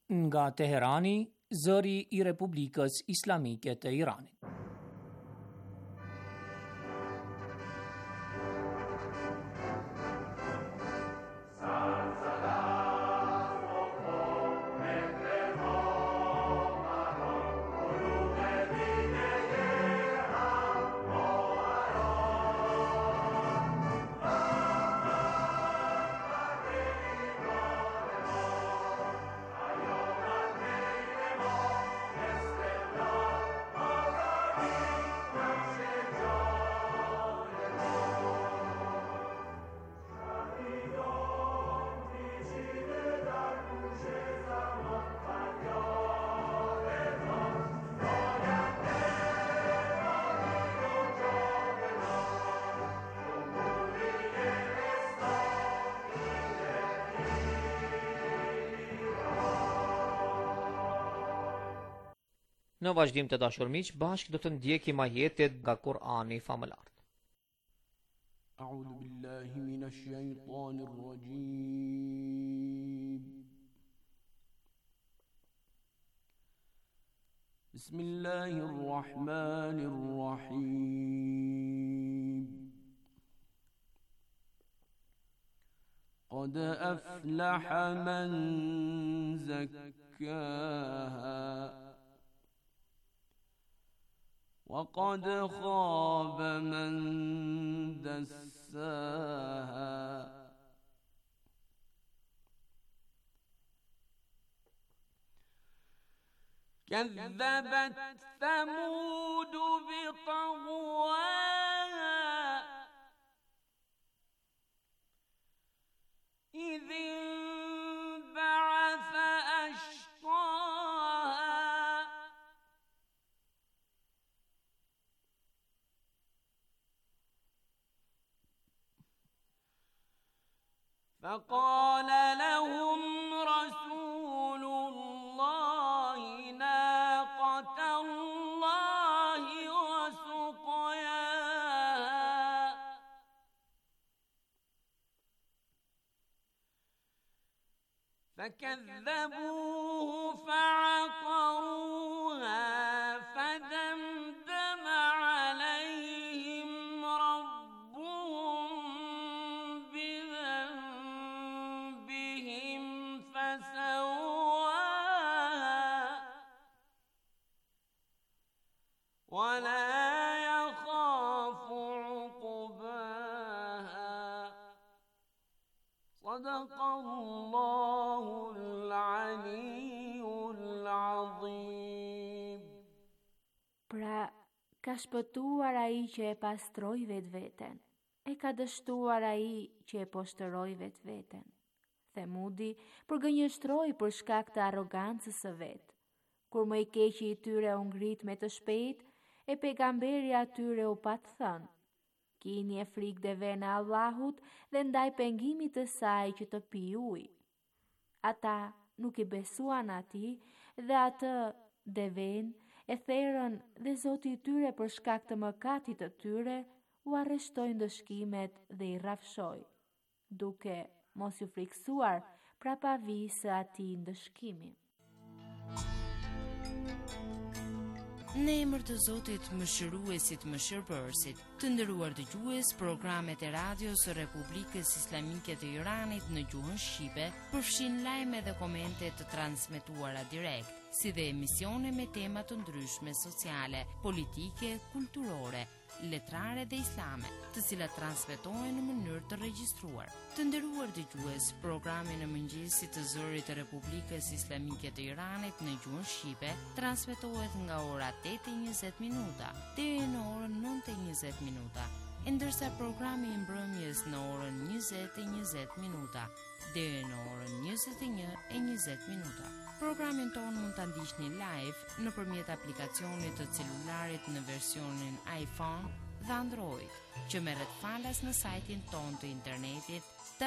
Nga Teherani, zëri I Republikës Islamike të Iranit. Në vazhdim të dashur miq, bashkë do të ndjekim ajetet nga Kur'ani famëlar. A'udhu billahi minash shaitanir rajim. Bismillahir rahmanir rahim. Qad aflaha man zakkaha وقد خاب من دساها كذبت ثمود بطغواها إذ انبعث أشقاها فقال لهم رسول الله ناقة الله وسقياها فكذبوه فعقروها فدمدم عليهم ولا يخاف عقباها صدق الله العلي العظيم. Pra, ka shpëtuar ai që e pastroi vetveten, e ka dështuar ai që e poshtëroi vetveten. Themudi përgënjështroi për shkak të arrogancës së vet. Kur më I keqi I tyre u ngrit me të shpejt, e pejgamberi atyre u pat thënë: Kini e frikë deve në Allahut dhe ndaj pengimit të saj që të pi ujë. Ata nuk I besuan atij dhe atë deven e therën dhe Zoti I tyre për shkak të mëkatit të tyre u arreshtoi ndëshkimet dhe I rrafshoi, duke mos U friksuar prapavisë së atij ndëshkimi. Në emër të Zotit Mëshiruesit Mëshirbërësit, të nderuar dëgjues, programet e radios së Republikës Islamike të Iranit në gjuhën shqipe përfshin lajme dhe komente të transmetuara direkt, si dhe emisione me tema të ndryshme sociale, politike, kulturore, letrare dhe islame, të cilat transmetohen në mënyrë të regjistruar. Të nderuar dëgjues, programi në mëngjesit të zërit të Republikës Islamike të Iranit në gjuhën shqipe transmetohet nga ora 8:20 deri në orën 9:20, ndërsa programi I mbrëmjes në orën 20:20 deri në orën 21:20. Programin tonë mund ta ndiqni live nëpërmjet aplikacionit të celularit në versionin iPhone dhe Android, që merret falas në sajtin tonë të internetit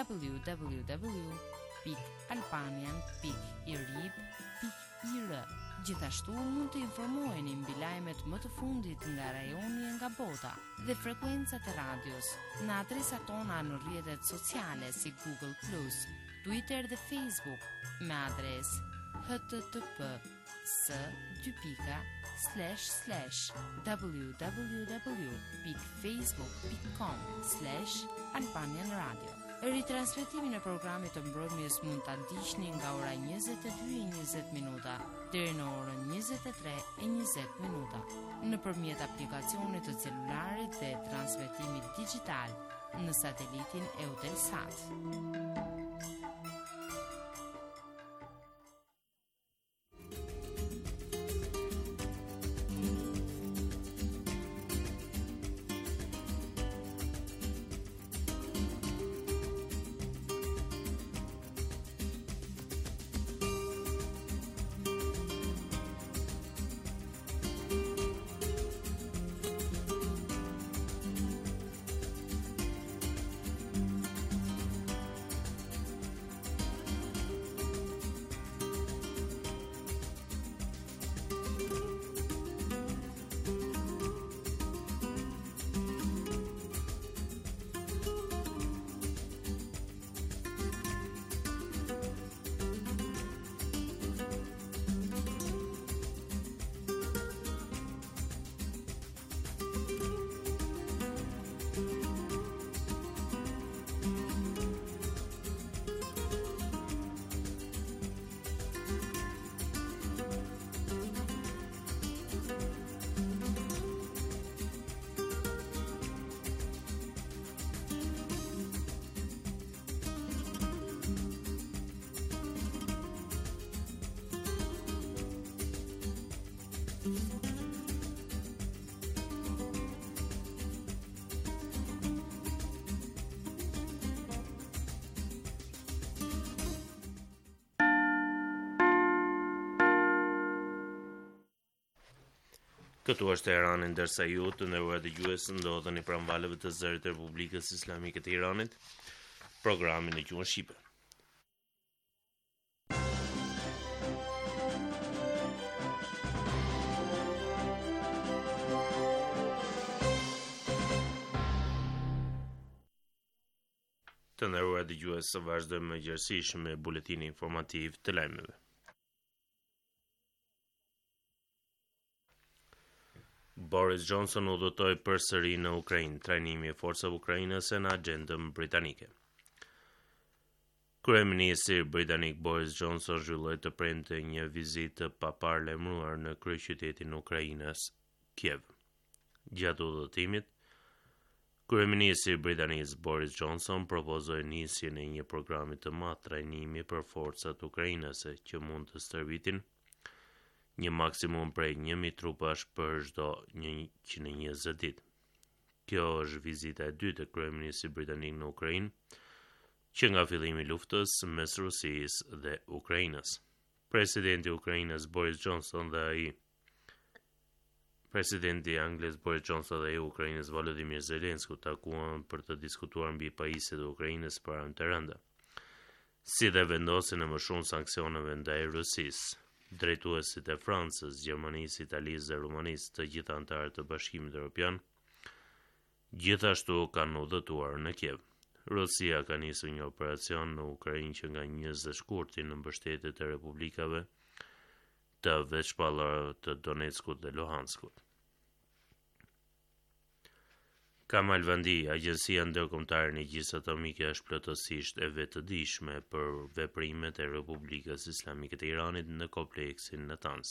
www.albanian.irib.ir. Gjithashtu mund të informoheni mbi lajmet më të fundit nga rajoni e nga bota dhe frekuencat e radios në adresat tona në rrjetet sociale si Google+, Twitter dhe Facebook me adresë http://www.facebook.com/albanianradio. Ritransmetimin e programit të mbrëmjes mund ta ndiqni nga ora 22:20 deri në orën 23:20 nëpërmjet aplikacionit të celularit dhe transmetimit digjital në satelitin Eutelsat. Këtu është Teherani, ndërsa ju të nderuar dëgjues ndodheni pranë valëve të zërit të Republikës Islamike të Iranit, programin në gjuhën shqipe. Të nderuar dëgjues, vazhdojmë më gjërësisht me buletinin informativ të lajmeve. Boris Johnson udhëtoi përsëri në Ukrainë, trajnimi i forcave ukrainase në agjendën britanike. Kryeministri britanik Boris Johnson zhvilloi të premte një vizitë pa paralajmëruar në kryeqytetin e Ukrainës, Kiev. Gjatë udhëtimit, kryeministri britanik Boris Johnson propozoi nisjen e një programi të madh trajnimi për forcat ukrainase që mund të stërvitin një maksimum prej 1000 trupash për çdo 120 ditë. Kjo është vizita e dytë e kryeministrit britanik në Ukrainë, që nga fillimi i luftës mes Rusisë dhe Ukrainës. Presidenti i Ukrainës Boris Johnson dhe Presidenti Anglisë Boris Johnson dhe Ukrainës Volodymyr Zelensky takuan për të diskutuar mbi pajisjet e Ukrainës për armë të rënda, si dhe vendosin e më shumë sanksioneve ndaj Rusisë. Drejtuesit e Francës, Gjermanisë, Italisë dhe Rumanisë, të gjithë anëtarët të Bashkimit Evropian, gjithashtu kanë udhëtuar në Kiev. Rusia ka nisur një operacion në Ukrainë që nga 20 shkurti në mbështetje të republikave të veçpallore të Donetskut dhe Luhanskut. Kamal Vandi, Agjencia Ndërkombëtare e Energjisë Atomike, është plotësisht e vetëdijshme për veprimet e Republikës Islamike të Iranit në kompleksin Natanz.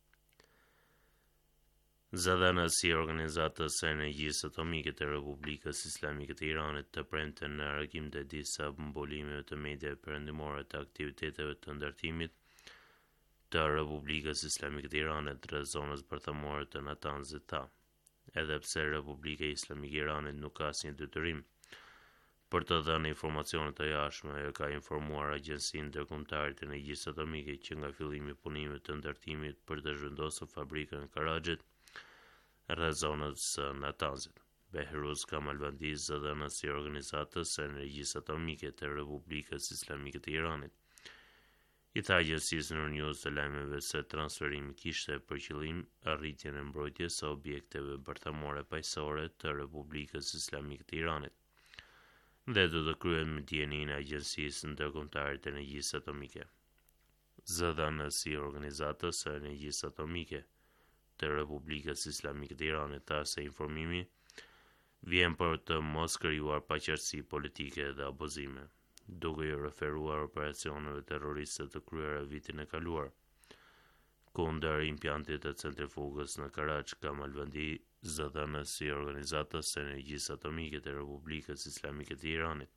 Zëdhënësi i Organizatës së Energjisë Atomike të Republikës Islamike të Iranit të premte në reagim të disa mbulimeve të mediave perëndimore të aktiviteteve të ndërtimit të Republikës Islamike të Iranit rreth zonës bërthamore të Natanzit ta. Edhe pse Republika Islamike e Iranit nuk ka asnjë detyrim për të dhënë informacione të jashtme, ajo ka informuar Agjencinë Ndërkombëtare të Energjisë Atomike që nga fillimi i punimit të ndërtimit për të zhvendosur fabrikën e Karajit rreth zonës së Natanzit. Behruz Kamalvandi, zëdhënësi i Organizatës së Energjisë Atomike të Republikës Islamike të Iranit, i tha agjencisë News të lajmeve se transferimi kishte për qëllim arritjen e mbrojtjes së objekteve bërthamore paqësore të Republikës Islamike të Iranit dhe do të kryhet me dijenin e Agjencisë Ndërkombëtare të Energjisë Atomike. zëdhënësi i organizatës së energjisë atomike të Republikës Islamike të Iranit tha se informimi vjen për të mos krijuar paqërtësi politike dhe abuzime, duke i referuar operacioneve terroriste të kryera vitin e kaluar kundër impjantit të centrifugës në Karach. Kamalvandi, zëdhënës i organizatës së energjisë atomike të Republikës Islamike të Iranit,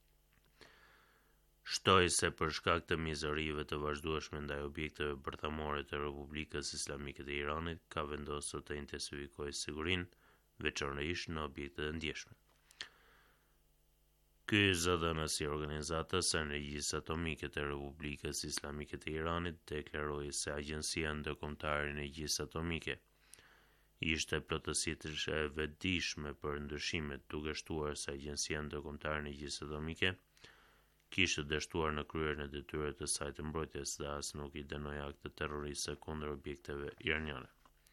shtoi se për shkak të mizërive të vazhdueshme ndaj objekteve bërthamore të Republikës Islamike të Iranit, ka vendosur të intensifikojë sigurinë, veçanërisht në objektet e ndjeshme. Ky zëdhënës i organizatës së energjisë atomike të Republikës Islamike të Iranit deklaroi se Agjencia Ndërkombëtare e Energjisë Atomike ishte plotësisht e vetëdijshme për ndryshimet, duke shtuar se Agjencia Ndërkombëtare e Energjisë Atomike kishte dështuar në kryerjen e detyrave të saj të mbrojtjes dhe as nuk i dënoi akte terroriste kundër objekteve iraniane.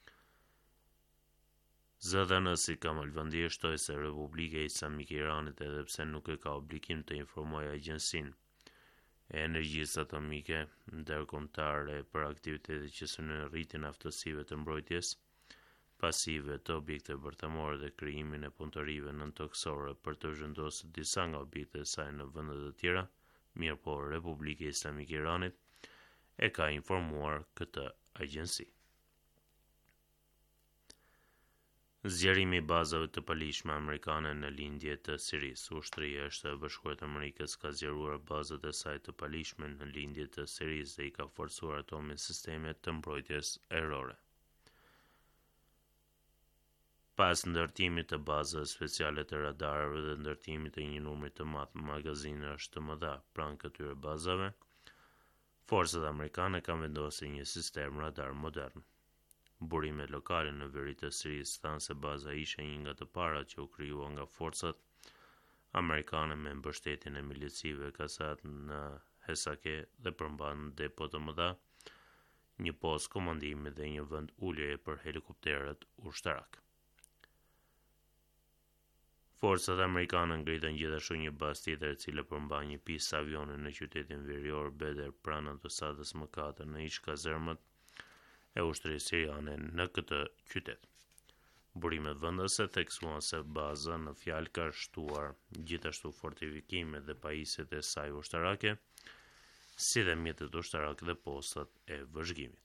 Zëdhënësi Kamalvandi shtoi se Republika Islamike e Iranit, edhe pse nuk e ka obligim të informojë Agjencinë e Energjisë Atomike Ndërkombëtare për aktivitetet që synojnë rritjen e aftësive të mbrojtjes pasive të objekteve bërthamore dhe krijimin e punëtorive nëntoksore për të zhvendosur disa nga objektet e saj në vende të tjera, mirëpo Republika Islamike e Iranit e ka informuar këtë agjenci. Zgjerimi i bazave të palishme amerikane në lindje të Sirisë. Ushtria e Bashkuar të Amerikës ka zgjeruar bazat e saj të palishme në lindje të Sirisë dhe i ka forcuar ato me sisteme të mbrojtjes ajrore. Pas ndërtimit të bazave speciale të radarëve dhe ndërtimit të një numri të madh magazinësh të mëdha pranë këtyre bazave, forcat amerikane kanë vendosur një sistem radar modern. Burimet lokale në veri të Sirisë thanë se baza ishte një nga të parat që u krijuan nga forcat amerikane me mbështetjen e milicive Kasat në Hesake dhe përmban depo të mëdha, një post komandimi dhe një vend uljeje për helikopterët ushtarak. Forcat amerikane ngritën gjithashtu një bazë tjetër e cila përmban një pistë avioni në qytetin verior Beder pranë ambasadës M4 në ish kazermat e ushtrisë siriane në këtë qytet. Burimet vendase theksuan se baza në fjalë ka shtuar gjithashtu fortifikimet dhe pajisjet e saj ushtarake, si dhe mjetet ushtarake dhe postat e vëzhgimit.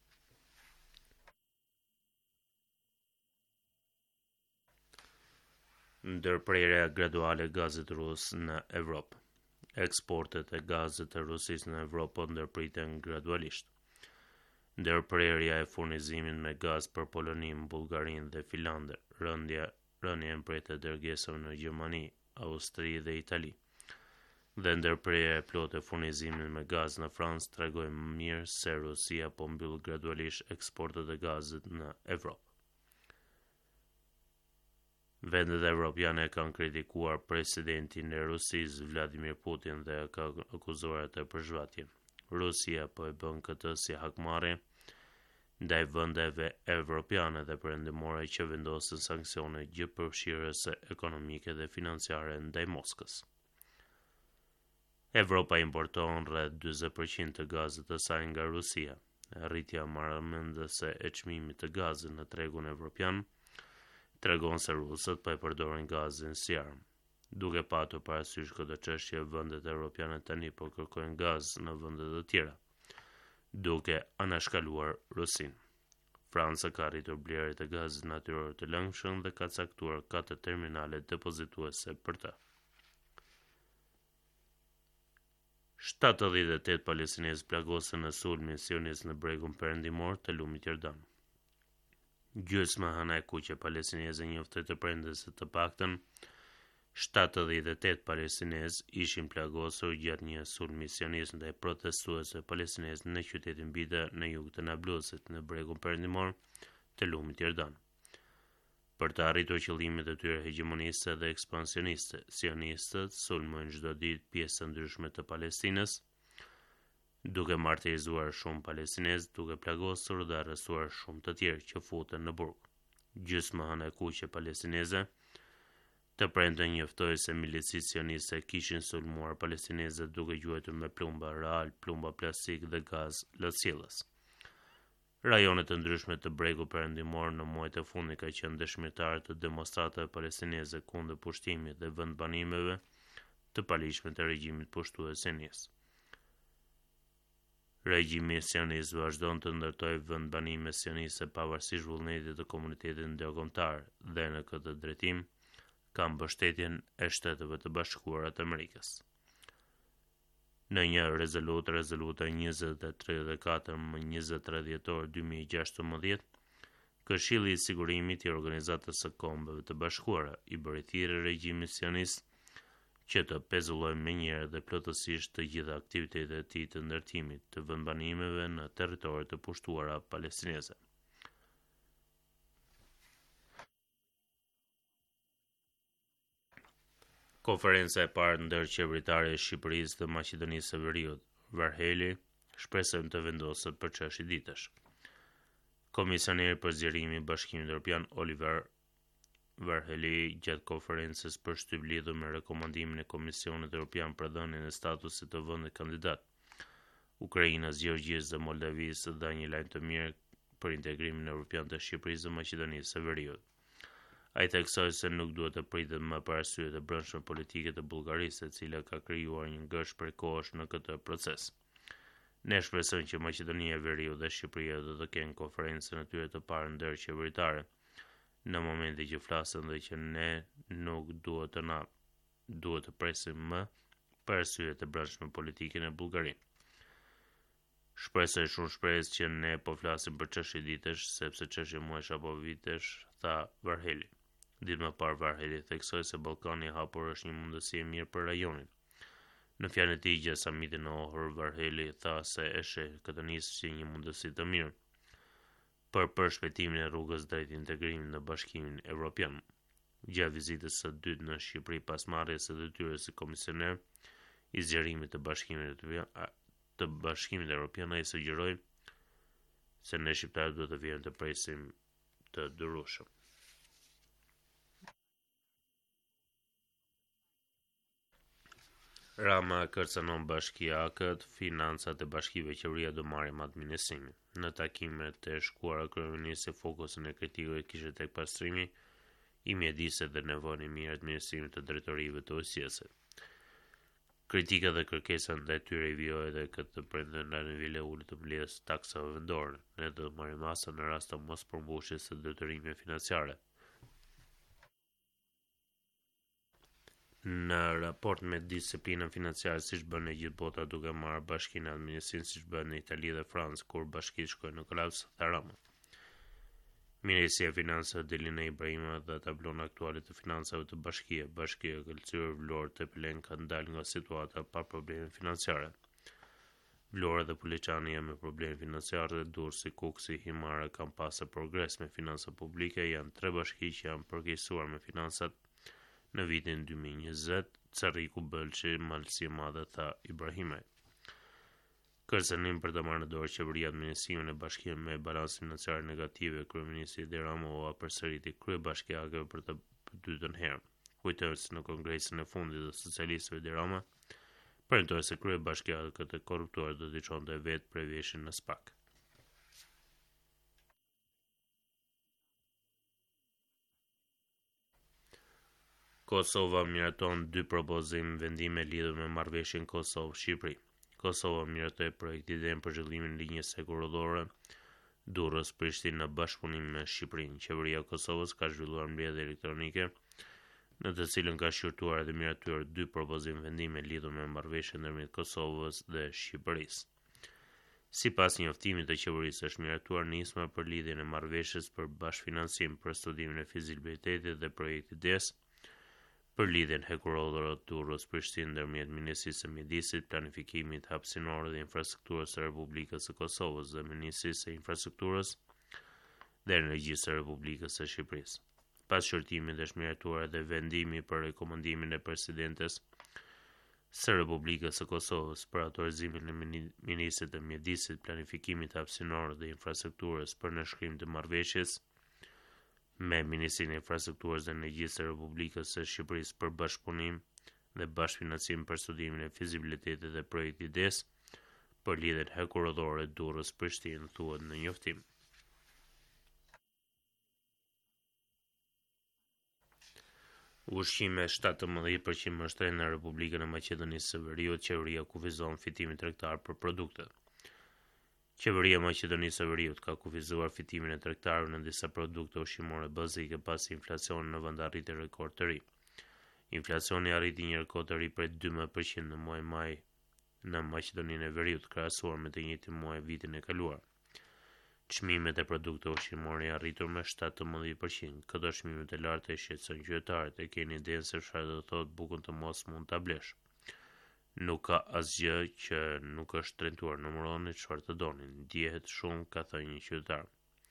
Ndërprerja graduale e gazit rus në Evropë. Eksportet e gazit të Rusisë në Evropë po ndërpriten gradualisht. Ndërprerja e furnizimit me gaz për Poloninë, Bullgarinë dhe Finlandë, rënja e mpretë dërgesave në Gjermani, Austri dhe Itali, dhe ndërprerja e plotë e furnizimit me gaz në Francë tregojnë më mirë se Rusia po mbyll gradualisht eksportet e gazit në Evropë. Vendet evropiane kanë kritikuar presidentin e Rusisë Vladimir Putin dhe ka akuzuar atë për zhvatjen. Rusia po e bën këtë si hakmarrje ndaj vendeve evropiane dhe perëndimore që vendosin sanksione gjithëpërfshirëse ekonomike dhe financiare ndaj Moskës. Evropa importon rreth 40% të gazit të saj nga Rusia. Rritja marrëmendëse e çmimit të gazit në tregun evropian tregon se rusët po e përdorin gazin si armë. Duke patur parasysh këtë çështje, vendet evropiane tani po kërkojnë gaz në vende të tjera, duke anashkaluar Rusinë. Franca ka rritur blerjet e gazit natyror të lëngshëm dhe ka caktuar 4 terminale depozituese për të. 78 palestinezë plagosën në sulmin sionist në bregun perëndimor të lumit Jordan. Gjysma hëna e kuqe palestineze njoftë të prindërit se të paktën 78 palestinezë ishin plagosur gjatë një sulmi sionist ndaj protestuesve palestinezë në qytetin Bida në jug të Nablusit në bregun perëndimor të lumit Jordan. Për të arritur qëllimet e tyre hegemoniste dhe ekspansioniste, sionistët sulmojnë çdo ditë pjesë të ndryshme të Palestinës, duke martirizuar shumë palestinezë, duke plagosur dhe arrestuar shumë të tjerë që futen në burg. Gjysma hëna e kuqe palestineze Të premten njoftoi se milicit sioniste kishin sulmuar palestinezët duke gjuetur me plumba real, plumba plastik dhe gaz lësjellës. Rajone të ndryshme të Bregut Perëndimor në muajt e fundit ka qenë dëshmitar të demonstratave palestineze kundër pushtimit dhe vendbanimeve të paligjshme të regjimit pushtues sionist. Regjimi sionist vazhdon të ndërtojë vendbanime sioniste pavarësisht vullnetit të komunitetit ndërkombëtar dhe në këtë drejtim ka mbështetjen e Shteteve të Bashkuara të Amerikës. Në një rezoluta 2034 më 23 dhjetor 2016, Këshilli i Sigurimit i Organizatës së Kombeve të Bashkuara i bëri thirrje regjimit sionist që të pezullojë menjëherë dhe plotësisht të gjitha aktivitetet e tij të ndërtimit të vendbanimeve në territoret të pushtuara palestineze. Konferenca e parë ndërqeveritare e Shqipërisë dhe Maqedonisë së Veriut, Varheli, shpresojmë të vendoset për 60 ditësh. Komisioneri për zgjerimin e Bashkimit Evropian Oliver Varheli gjatë konferencës për shtyp lidhur me rekomandimin e Komisionit Evropian për dhënien e statusit të vendit kandidat Ukrainës, Gjeorgjisë dhe Moldavisë dha një lajm të mirë për integrimin evropian të Shqipërisë dhe Maqedonisë së Veriut. Ai theksoi se nuk duhet të pritet më për arsye të brendshme politike të Bullgarisë, e cila ka krijuar një ngërsh prekosh në këtë proces. Ne shpresojmë që Maqedonia e Veriut dhe Shqipëria do të kenë konferencën e tyre të parë ndërqeveritare në momentin që flasen dhe që ne nuk duhet të presim më për arsye të brendshme politike në Bullgari. Shpresoj shumë shpresë që ne po flasim për 60 ditësh, sepse çështja muajsh apo vitesh, tha Varheli. Ditë më parë Varheli theksoi se Ballkani i hapur është një mundësi e mirë për rajonin. Në fjalën e tij gjatë samitit në Ohër, Varheli tha se e sheh këtë nismë si një mundësi të mirë për përshpejtimin e rrugës drejt integrimit në Bashkimin Evropian. Gjatë vizitës së dytë në Shqipëri pas marrjes së detyrës si komisioner i zgjerimit të Bashkimit Evropian, ai sugjeroi se ne shqiptarët duhet të vijmë të presim të durueshëm. Rama kërcënon bashkiakët, financat e bashkive qeveria do marrin me administrimin. Në takimet e shkuara kryeministri fokusin e kritikëve kishte tek pastrimi i mjedisit dhe nevojën e mirë administrimit të drejtorive të ujësisë. Kritika dhe kërkesat ndaj tyre i vijoi edhe këtë prindë nga niveli i ulët të mbledhjes taksave vendore. Ne do të marrim masë në rast të mospërmbushjes së detyrimeve financiare. Në raport me disiplinën financiare siç bën e gjithë bota duke marrë bashkinë administrim siç bën në Itali dhe Francë kur bashkitë shkojnë në kolaps, tha Rama. Ministria e Financave Delina Ibrahima dhe tablon aktuale të financave të bashkia e Kulturë Vlorë të Pelen ka ndalë nga situata pa probleme financiare. Vlora dhe Puliçani janë me probleme financiare, Durrësi, Kuksi, Himara kanë pasur progres me financa publike, janë 3 bashki që janë përkeqësuar me finansat në vitin 2020, Carriku, Bëlçi, malësi e madhe, tha Ibrahimaj. Kërcënim për të marrë në dorë qeveria administrimin e bashkisë me balans financiar negative, kryeministri Edi Rama u përsëriti kryebashkiakëve për të dytën herë. Kujtohet se në kongresin e fundit të socialistëve Edi Rama premtoi se kryebashkiakët e korruptuar do t'i çonte vetë prevjeshin në SPAK. Kosova miraton 2 propozim vendime lidhur me marrëveshjen Kosovë-Shqipëri. Kosova miratoi projektin për zhvillimin e linjës hekurudhore Durrës-Prishtinë në bashkëpunim me Shqipërinë. Qeveria e Kosovës ka zhvilluar mbledhje elektronike në të cilën ka shqyrtuar dhe miratuar 2 propozim vendime lidhur me marrëveshjen ndërmjet Kosovës dhe Shqipërisë. Sipas njoftimit të qeverisë është miratuar nisma për lidhjen e marrëveshjes për bashkëfinancim për studimin e fizibilitetit dhe projektit DES për lidhjen hekurudhore Durrës-Prishtinë ndërmjet Ministrisë së Mjedisit, Planifikimit Hapësinor dhe Infrastrukturës së Republikës së Kosovës dhe Ministrisë së Infrastrukturës dhe Energjisë së Republikës së Shqipërisë. Pas shërtimit është miratuar edhe vendimi për rekomandimin e presidentes së Republikës së Kosovës për autorizimin e Ministrit të Mjedisit, Planifikimit Hapësinor dhe Infrastrukturës për nënshkrim të marrëveshjes me Ministrinë e Infrastrukturës dhe Energjisë së Republikës së Shqipërisë për bashkëpunim dhe bashkëfinancim për studimin e fizibilitetit e projektit DES për lidhjen hekurudhore Durrës-Prishtinë, thuhet në njoftim. Ushqime 17% më shtrenjtë në Republikën e Maqedonisë së Veriut, qeveria kufizon fitimin tregtar për produktet. Qeveria e Maqedonisë së Veriut ka kufizuar fitimin e tregtarëve në disa produkte ushqimore bazike pasi inflacioni në vend arriti rekord të ri. Inflacioni arriti një rekord të ri prej 12% në muaj maj në Maqedoninë e Veriut, krahasuar me të njëjtin muaj vitin e kaluar. Çmimet e produkteve ushqimore janë arritur me 17%. Këto çmimet e larta i shqetësojnë qytetarët e keni idenë se çfarë do të thotë bukën të mos mund ta blesh. Nuk ka asgjë që nuk është trajtuar, numëroni çfarë të donin. Dihet shumë, ka thënë një qytetar.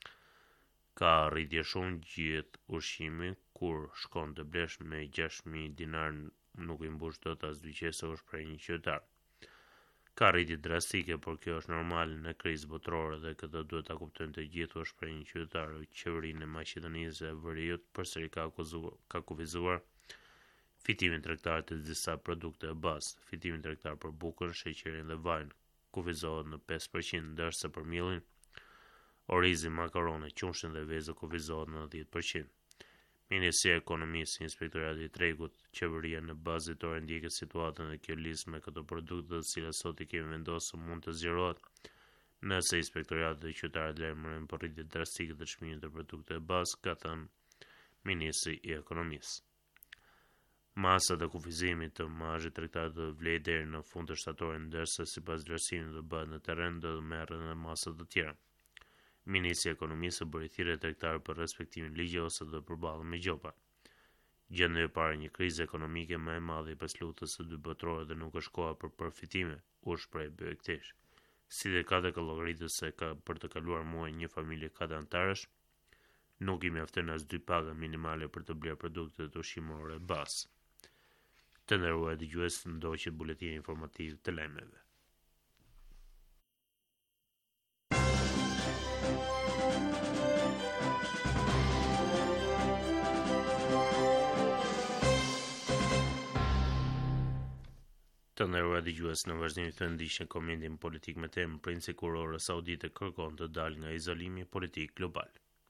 Ka rritje shumë gjithë ushqimi, kur shkon të blesh me 6.000 dinar nuk i mbush dot as dyqesa, është prej një qytetar. Ka rritje drastike, por kjo është normale në krizë botërore dhe këtë duhet ta kuptojnë të gjithë, është prej një qytetar. Qeverinë e Maqedonisë së Veriut përsëri ka kufizuar fitimin tregtar të disa produkte e bazë. Fitimi tregtar për bukën, sheqerin dhe vajin kufizohet në 5%, ndërsa për millin, orizin, makaronë, qumshin dhe vezë kufizohet në 10%. Ministria e Ekonomisë, Inspektorati i Tregut, qeveria në bazë ditore ndjekët situatën dhe kjo listë me këto produkte të cilat sot i kemi vendosur mund të zgjerohet nëse inspektorati dhe qytetarët lajmërojnë për rritje drastike të çmimit të produkteve bazë, ka thënë Ministri i Ekonomisë. Masat e kufizimit të marzhit tregtar do të vlejë deri në fund të shtatorit, ndërsa sipas vlerësimit do bëhet në terren do të merren edhe masat të tjera. Ministri i Ekonomisë bëri thirrje tregtarë për respektimin ligjit ose do përballen me gjopa. Gjendemi para një krize ekonomike më e madhe pas luftës së dytë botërore dhe nuk është koha për përfitime, u shpreh Byektish. Si dhe ka të llogaritur se ka për të kaluar muaj një familje 4 anëtarësh, nuk i mjafton as 2 paga minimale për të bler produktet ushqimore bazë. Të nderuar dëgjues, ndoqët buletini informativ të lajmeve. Të nderuar dëgjues, në vazhdim të ndiqni komentin politik me temë Princi Kurorë Saudite kërkon të dalë nga izolimi politik global.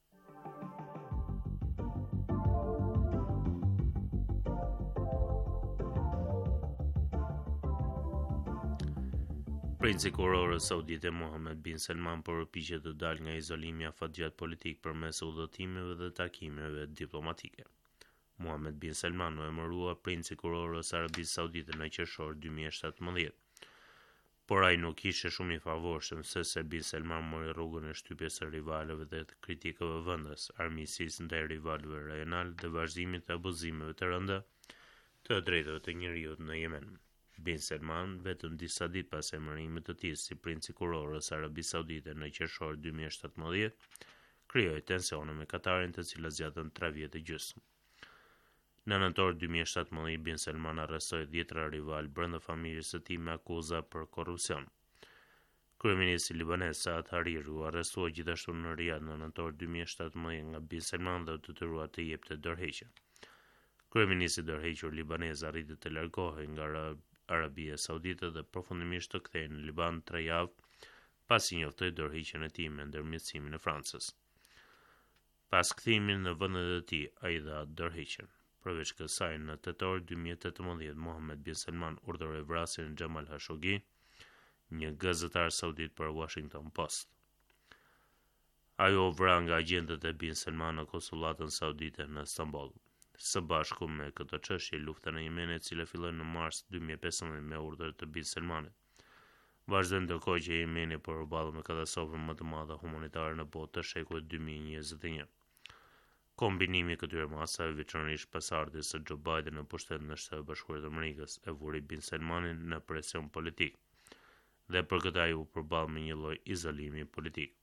Princi Kurorë Saudite Mohammed bin Salman përpiqet të dalë nga izolimi afatgjat politik përmes udhëtimeve dhe takimeve diplomatike. Mohammed bin Salman u emërua princi kurorë së Arabisë Saudite në qershor 2017. Por ai nuk ishte shumë i favorshëm se bin Salman mori rrugën e shtypjes së rivalëve dhe të kritikave vendas, armiqësisë ndaj rivalëve rajonal dhe vazhdimit të abuzimeve të rënda të drejtave të njerëzit në Yemen. Bin Salman, vetëm disa ditë pas emërimit të tij si princi kurorë së Arabisë Saudite në qershor 2017, krijoi tensione me Katarin, të cilat zgjatën 3 vjet e gjysmë. Në nëntor 2017, bin Salman arrestoi 10 rival brenda familjes së tij me akuza për korrupsion. Kryeministri libanez Saad Hariri u arrestua gjithashtu në Riyadh në nëntor 2017 nga bin Salman dhe u detyruar të jepte dorëheqje. Kryeministri i dorëhequr libanez arriti të largohej nga Arabia Saudite dhe përfundimisht të kthehej në Liban 3 javë pasi njoftoi dorëheqjen e tij me ndërmjetësimin e Francës. Pas kthimin në vendet e tij, ai dha dorëheqjen. Përveç kësaj, në tetor 2018, Mohammed bin Salman urdhëroi vrasjen e Jamal Khashoggi, një gazetar saudit për Washington Post. Ajo vra nga agjentët e bin Salman në konsullatën saudite në Istanbul. Së bashku me këtë çështje, lufta në Yemen, e cila filloi në mars 2015 me urdhër të bin Salmanit, vazhdon ndërkohë që Yemeni përballet me katastrofën më të madhe humanitare në botë të shekullit 2021. Kombinimi i këtyre masave, veçanërisht pas ardhjes së Joe Biden në pushtet në Shtetet Bashkuara të Amerikës, e vuri bin Salmanin në presion politik, dhe për këtë ai u përball me një lloj izolimi politik.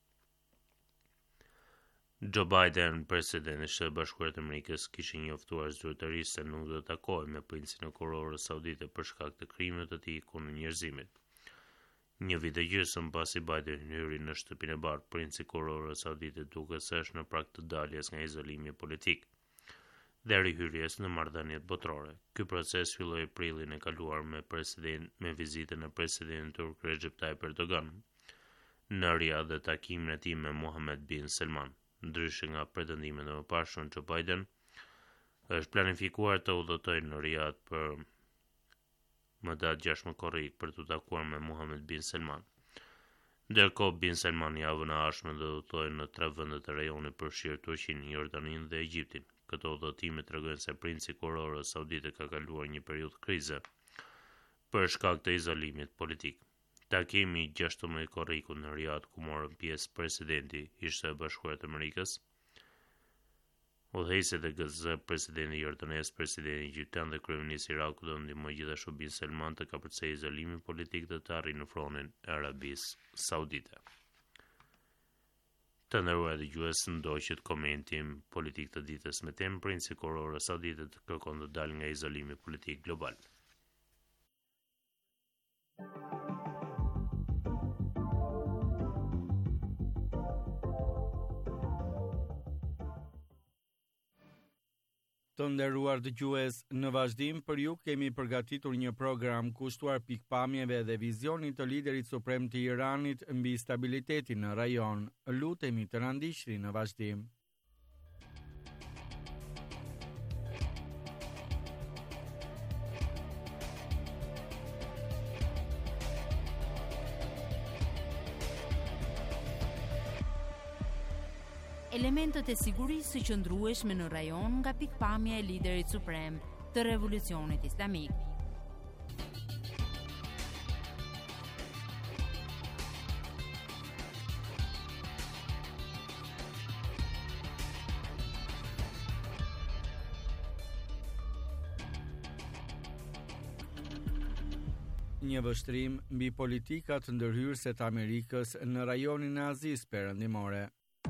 Joe Biden, presidenti i Shtetit Bashkuar të Amerikës, kishte njoftuar zyrtarisht se nuk do të takohej me princin e Kurorës Saudite për shkak të krimeve të tij kundër njerëzimit. Një vit e gjysmë pasi Biden hyri në shtëpinë e bardhë, princi Kurorë Saudite duket se është në prag të daljes nga izolimi politik dhe rihyrjes në marrëdhëniet botërore. Ky proces filloi prillin e kaluar me vizitën e presidentit turk Recep Tayyip Erdogan në Riyadh dhe takimin e tij me Mohammed bin Salman. Ndryshe nga pretendimet e mëparshme, Joe Biden është planifikuar të udhëtojë në Riyadh për më datë 6 korrik për të takuar me Mohammed bin Salman. Ndërkohë, bin Salman javën e ardhshme do të udhëtojë në 3 vende të rajonit përfshirë Turqinë, Jordaninë dhe Egjiptin. Këto udhëtime tregojnë se princi Kurorë Saudite ka kaluar një periudhë krize për shkak të izolimit politik. Takimi i 16 korrikut në Riyadh, ku morën pjesë presidenti i Shtetit Bashkuar të Amerikës, udhëheqësit e GZ, presidenti i Jordanisë, presidenti egjiptian dhe kryeministri i Irakut do ndihmojë gjithashtu bin Salman të kapërcejë izolimin politik dhe të arrijë në fronin e Arabisë Saudite. Të nderuar dëgjues, ndoqët komentim politik të ditës me temë princi Kurorë Saudite të kërkon të dalë nga izolimi politik global. Të nderuar dëgjues, në vazhdim për ju kemi përgatitur një program kushtuar pikpamjeve dhe vizionit të liderit suprem të Iranit mbi stabilitetin në rajon. Lutemi të na ndiqni në vazhdim. Elementët e sigurisë së qëndrueshme në rajon nga pikpamja e liderit suprem të Revolucionit Islamik. Një vështrim mbi politikat ndërhyrëse të Amerikës në rajonin e Azisë Perëndimore.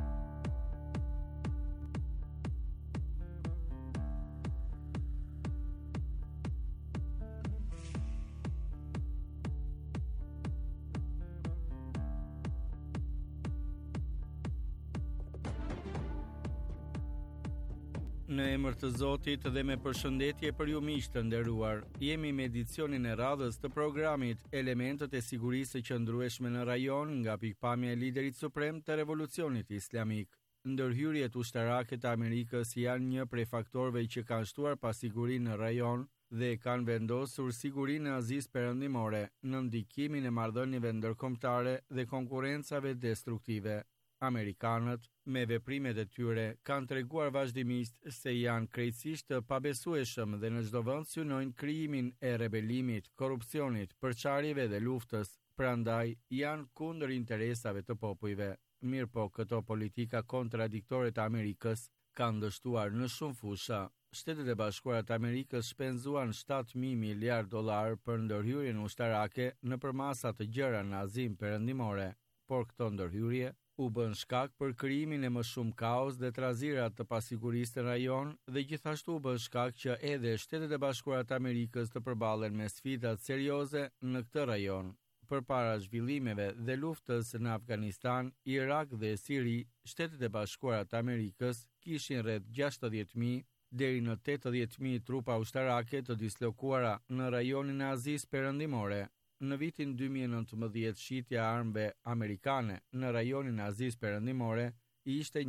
Në emër të Zotit dhe me përshëndetje për ju miq të nderuar, jemi me edicionin e radhës të programit Elementët e sigurisë së qëndrueshme në rajon nga pikpamja e liderit suprem të Revolucionit Islamik. Ndërhyrjet ushtarake të Amerikës janë një prej faktorëve që kanë shtuar pasigurinë në rajon dhe kanë vendosur sigurinë në Azisë Perëndimore në ndikimin e marrëdhënieve ndërkombëtare dhe konkurrencave destruktive. Amerikanët, me veprimet e tyre, kanë treguar vazhdimisht se janë krejtësisht të pabesueshëm dhe në çdo vend synojnë krijimin e rebelimit, korrupsionit, përçarjeve dhe luftës, prandaj janë kundër interesave të popujve. Mirpo këto politika kontradiktore të Amerikës kanë dështuar në shumë fusha. Shtetet e Bashkuara të Amerikës shpenzuan $7.000 miliardë për ndërhyrjen ushtarake nëpër masa të gjëra në Azinë Perëndimore, por këto ndërhyrje u bën shkak për krijimin e më shumë kaos dhe trazira të pasigurisë në rajon dhe gjithashtu u bën shkak që edhe Shtetet e Bashkuara të Amerikës të përballen me sfidat serioze në këtë rajon. Përpara zhvillimeve dhe luftës në Afganistan, Irak dhe Siri, Shtetet e Bashkuara të Amerikës kishin rreth 60.000 deri në 80.000 trupa ushtarake të dislokuara në rajonin e Azisë Perëndimore. Në vitin 2019, shitja e armëve amerikane në rajonin e Azisë Perëndimore ishte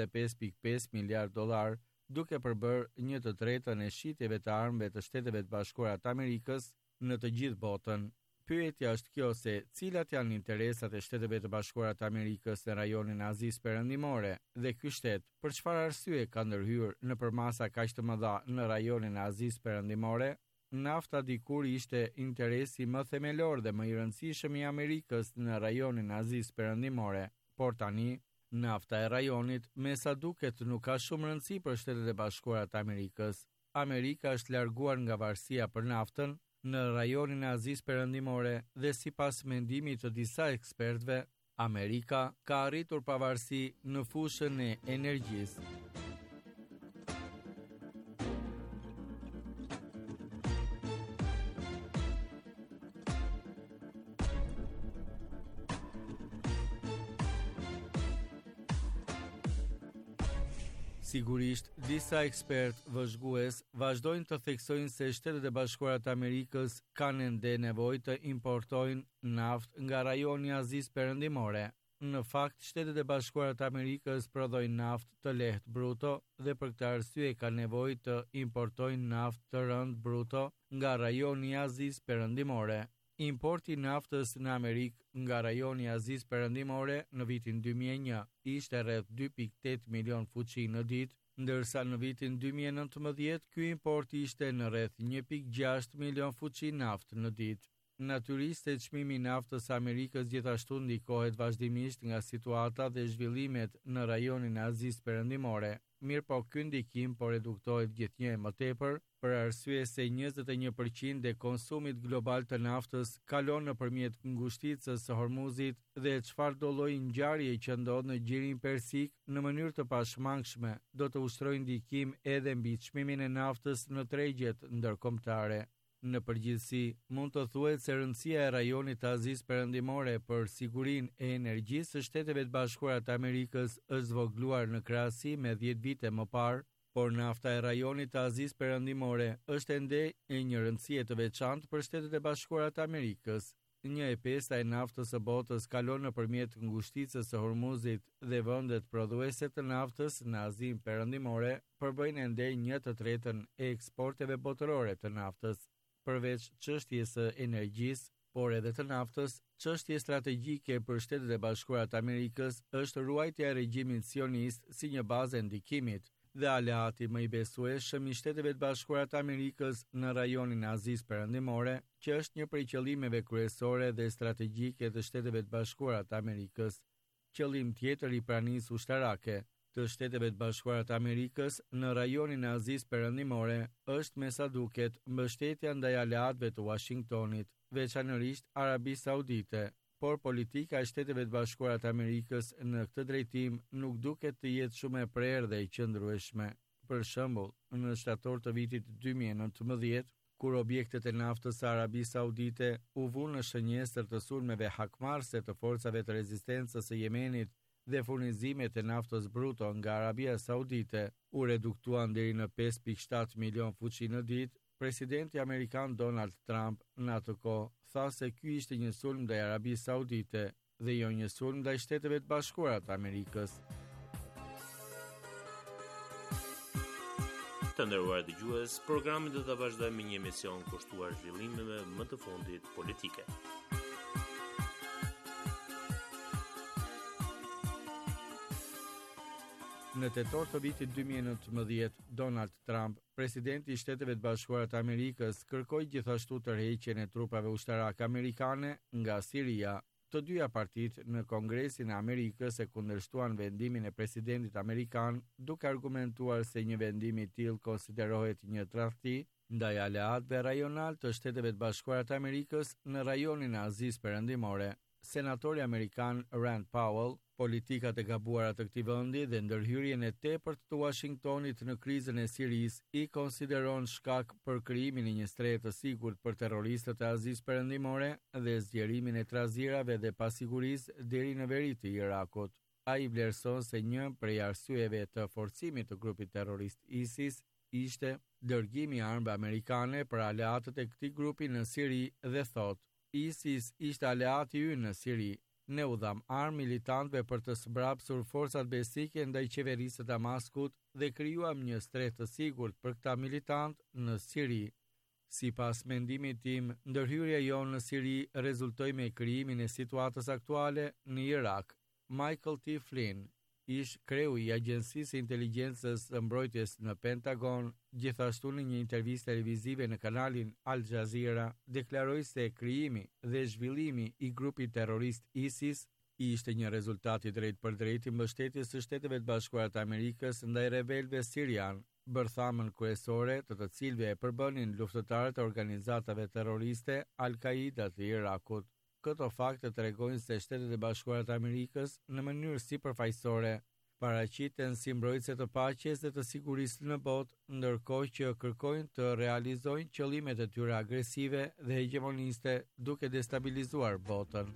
$25.5 miliardë, duke përbërë 1/3 e shitjeve të armëve të Shteteve të Bashkuara të Amerikës në të gjithë botën. Pyetja është kjo se cilat janë interesat e Shteteve të Bashkuara të Amerikës në rajonin e Azisë Perëndimore dhe ky shtet për çfarë arsye ka ndërhyrë nëpër masa kaq të mëdha në rajonin e Azisë Perëndimore? Nafta dikur ishte interesi më themelor dhe më i rëndësishëm i Amerikës në rajonin e Azisë Perëndimore, por tani nafta e rajonit me sa duket nuk ka shumë rëndësi për Shtetet e Bashkuara të Amerikës. Amerika është larguar nga varësia për naftën në rajonin e Azisë Perëndimore dhe sipas mendimit të disa ekspertëve, Amerika ka arritur pavarësi në fushën e energjisë. Sigurisht, disa ekspert vëzhgues vazhdojnë të theksojnë se Shtetet e Bashkuara të Amerikës kanë ende nevojë të importojnë naftë nga rajoni i Azisë Perëndimore. Në fakt, Shtetet e Bashkuara të Amerikës prodhojnë naftë të lehtë bruto dhe për këtë arsye kanë nevojë të importojnë naftë të rëndë bruto nga rajoni i Azisë Perëndimore. Importi i naftës në Amerikë nga rajoni i Azisë Perëndimore në vitin 2001 ishte rreth 2.8 milion fuqi në ditë, ndërsa në vitin 2019 ky import ishte në rreth 1.6 milion fuqi naftë në ditë. Natyrisht se çmimi i naftës së Amerikës gjithashtu ndikohet vazhdimisht nga situata dhe zhvillimet në rajonin e Azisë Perëndimore. Mirëpo ky ndikim po reduktohet gjithnjë më tepër për arsye se 21% e konsumit global të naftës kalon nëpërmjet ngushticës së Hormuzit dhe çfarë do lloj ngjarje që ndodh në gjirin persik në mënyrë të pashmangshme do të ushtrojë ndikim edhe mbi çmimin e naftës në tregjet ndërkombëtare. Në përgjithësi, mund të thuhet se rëndësia e rajonit të Azisë Perëndimore për sigurinë e energjisë së Shteteve të Bashkuara të Amerikës është zvogëluar në krahasim me 10 vite më parë, por nafta e rajonit të Azisë Perëndimore është ende e një rëndësie të veçantë për Shtetet e Bashkuara të Amerikës. 1/5 e naftës së botës kalon nëpërmjet ngushticës së Hormuzit dhe vendet prodhuese të naftës në Azinë Perëndimore përbëjnë ende 1/3 e eksporteve botërore të naftës. Përveç çështjes së energjisë, por edhe të naftës, çështje strategjike për Shtetet e Bashkuara të Amerikës është ruajtja e regjimit sionist si një bazë e ndikimit dhe aleati më i besueshëm i Shteteve të Bashkuara të Amerikës në rajonin e Azisë Perëndimore, që është një prej qëllimeve kryesore dhe strategjike të Shteteve të Bashkuara të Amerikës. Qëllim tjetër i pranisë ushtarake të Shteteve të Bashkuara të Amerikës në rajonin e Azisë Perëndimore është me sa duket mbështetja ndaj aleatëve të Washingtonit, veçanërisht Arabisë Saudite, por politika e Shteteve të Bashkuara të Amerikës në këtë drejtim nuk duket të jetë shumë e prerë dhe e qëndrueshme. Për shembull, në shtator të vitit 2019, kur objektet e naftës së Arabisë Saudite u vunë në shënjestër të sulmeve hakmarrëse të forcave të rezistencës së Yemenit dhe furnizimet e naftës bruto nga Arabia Saudite u reduktuan deri në 5.7 milion fuqi në ditë, presidenti amerikan Donald Trump në atë kohë tha se ky ishte një sulm ndaj Arabisë Saudite dhe jo një sulm ndaj Shteteve të Bashkuara të Amerikës. Të nderuar dëgjues, programi do ta vazhdojmë me një emision kushtuar zhvillimeve më të fundit politike. Në tetor të vitit 2019, Donald Trump, presidenti i Shteteve të Bashkuara të Amerikës, kërkoi gjithashtu tërheqjen e trupave ushtarake amerikane nga Siria. Të dyja partitë në Kongresin e Amerikës e kundërshtuan vendimin e presidentit amerikan, duke argumentuar se një vendim i tillë konsiderohet një tradhti ndaj aleatëve rajonal të Shteteve të Bashkuara të Amerikës në rajonin e Azisë Perëndimore. Senatori amerikan Rand Paul, politikat e gabuara të këtij vendi dhe ndërhyrjen e tepërt të Washingtonit në krizën e Sirisë i konsideron shkak për krijimin e një strehë të sigurt për terroristët e Azisë Perëndimore dhe zgjerimin e trazirave dhe pasigurisë deri në veri të Irakut. Ai vlerëson se një prej arsyeve të forcimit të grupit terrorist ISIS ishte dërgimi i armëve amerikane për aleatët e këtij grupi në Siri dhe thotë: ISIS ishte aleati ynë në Siri. Ne u dham armë militantëve për të sbrapsur forcat besike ndaj qeverisë së Damaskut dhe krijuam një strehë të sigurt për këta militantë në Siri. Sipas mendimit tim, ndërhyrja jonë në Siri rezultoi me krijimin e situatës aktuale në Irak. Michael T. Flynn, ish kreu i Agjencisë së Inteligjencës së Mbrojtjes në Pentagon, gjithashtu në një intervistë televizive në kanalin Al Jazeera, deklaroi se krijimi dhe zhvillimi i grupit terrorist ISIS ishte një rezultat i drejtpërdrejtë i mbështetjes së Shteteve të Bashkuara të Amerikës ndaj rebelëve sirian, bërthamën kryesore të cilëve e përbënin luftëtarët e organizatave terroriste Al-Qaida të Irakut. Këto fakte tregojnë se Shtetet e Bashkuara të Amerikës në mënyrë sipërfaqësore paraqiten si mbrojtëse të paqes dhe të sigurisë në botë, ndërkohë që kërkojnë të realizojnë qëllimet e tyre agresive dhe hegemoniste duke destabilizuar botën.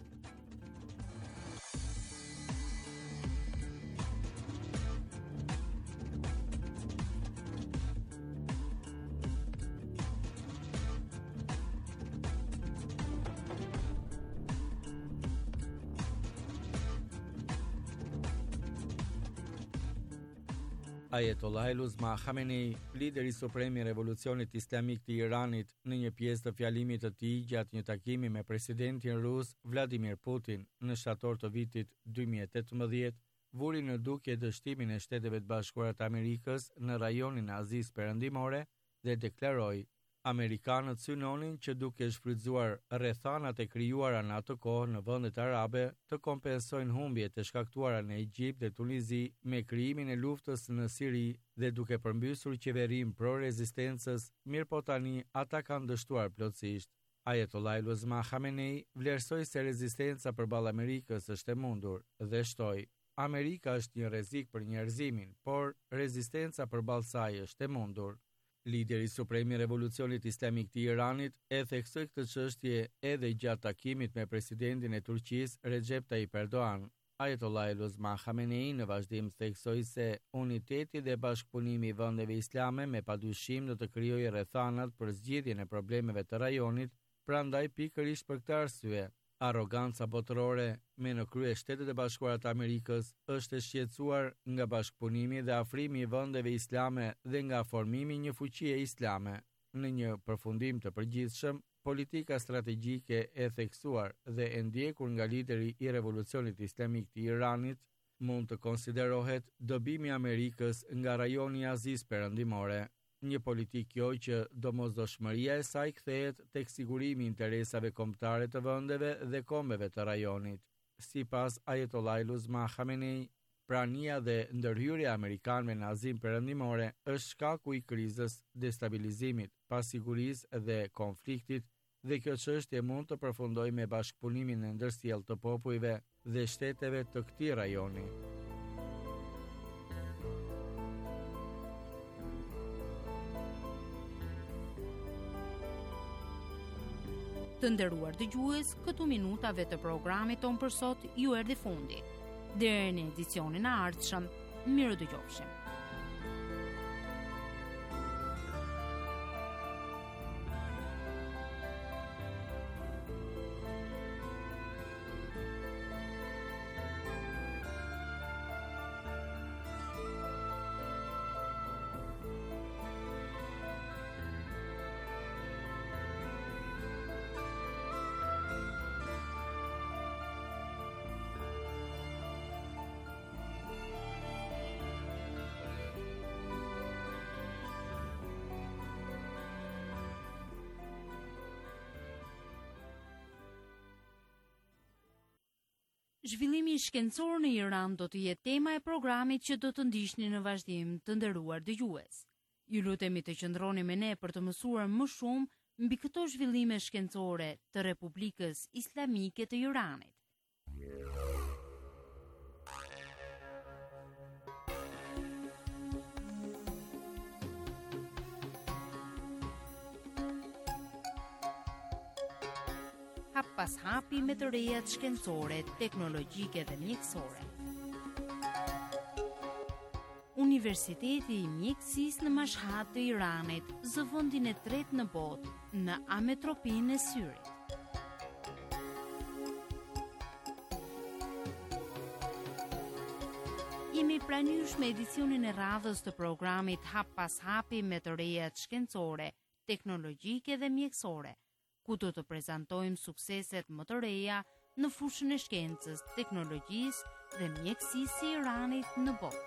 Ayatollah Luzma Khamenei, lideri suprem I Revolucionit Islamik të Iranit, në një pjesë të fjalimit të tij gjatë një takimi me presidentin rus Vladimir Putin në shtator të vitit 2018, vuri në dukje dështimin e Shteteve të Bashkuara të Amerikës në rajonin e Azisë Perëndimore dhe deklaroi: Amerikanët synonin që duke shfrytzuar rrethanat e krijuara në atë kohë në vendet arabe të kompensojnë humbjet e shkaktuara në Egjipt dhe Tunizi me krijimin e luftës në Siri dhe duke përmbysur qeverinë pro-rezistencës, mirëpo tani ata kanë dështuar plotësisht. Ayatollah Luzma Khamenei vlerësoi se rezistenca përballë Amerikës është e mundur dhe shtoi: Amerika është një rrezik për njerëzimin, por rezistenca përballë saj është e mundur. Lideri suprem I Revolucionit Islamik të Iranit e theksoi këtë çështje edhe gjatë takimit me presidentin e Turqisë Recep Tayyip Erdogan. Ayatollah Luzma Khamenei në vazhdim theksoi se uniteti dhe bashkëpunimi I vendeve islame me padyshim do të krijojë rrethanat për zgjidhjen e problemeve të rajonit, prandaj pikërisht për këtë arsye arroganca botërore me në krye Shtetet e Bashkuara të Amerikës është e shqetësuar nga bashkëpunimi dhe afrimi I vendeve islame dhe nga formimi një fuqie islame. Në një përfundim të përgjithshëm, politika strategjike e theksuar dhe e ndjekur nga lideri I Revolucionit Islamik të Iranit mund të konsiderohet dobimi I Amerikës nga rajoni I Azisë Perëndimore. Një politikë kjo që domosdoshmëria e saj kthehet tek sigurimi I interesave kombëtare të vendeve dhe kombeve të rajonit. Sipas Ayatollah Luzma Khamenei, prania dhe ndërhyrja e amerikanëve në Azinë Perëndimore është shkaku I krizës, destabilizimit, pasigurisë dhe konfliktit, dhe kjo çështje mund të përfundojë me bashkëpunimin e ndërsjellë të popujve dhe shteteve të këtij rajoni. Të nderuar dëgjues, këtu minutave të programit ton për sot ju erdhi fundi. Deri në edicionin e ardhshëm, miru dëgjofshim. Zhvillimi shkencor në Iran do të jetë tema e programit që do të ndiqni në vazhdim, të nderuar dëgjues. Ju lutemi të qëndroni me ne për të mësuar më shumë mbi këto zhvillime shkencore të Republikës Islamike të Iranit. Hap pas hapi me të rejat shkencore, teknologjike dhe mjekësore. Universiteti I Mjekësisë në Mashhad të Iranit zë vendin e tretë në botë në ametropinë e syrit. Jemi pranësh me edicionin e radhës të programit Hap pas hapi me të rejat shkencore, teknologjike dhe mjekësore, ku do të prezantojmë sukseset më të reja në fushën e shkencës, teknologjisë dhe mjekësisë së Iranit në botë.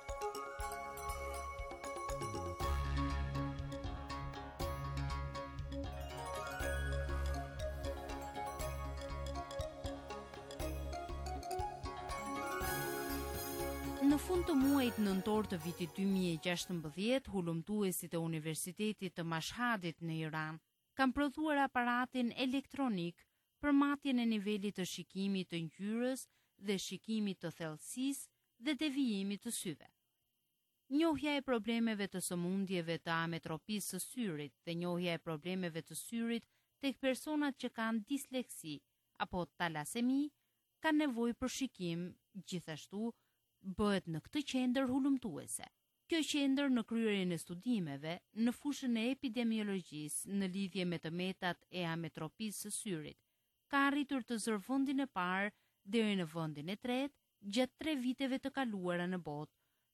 Në fund të muajit nëntor të vitit 2016, hulumtuesit e Universitetit të Mashhadit në Iran kanë prodhuar aparatin elektronik për matjen e nivelit të shikimit të ngjyrës dhe shikimit të thellësisë dhe devijimit të syve. Njohja e problemeve të sëmundjeve të ametropisë së syrit dhe njohja e problemeve të syrit tek personat që kanë disleksi apo talasemi kanë nevojë për shikim, gjithashtu bëhet në këtë qendër hulumtuese. Kjo qendër në kryerjen e studimeve në fushën e epidemiologjisë në lidhje me të metat e ametropisë së syrit ka arritur të zërë vendin e parë deri në vendin e tretë gjatë 3 viteve të kaluara në botë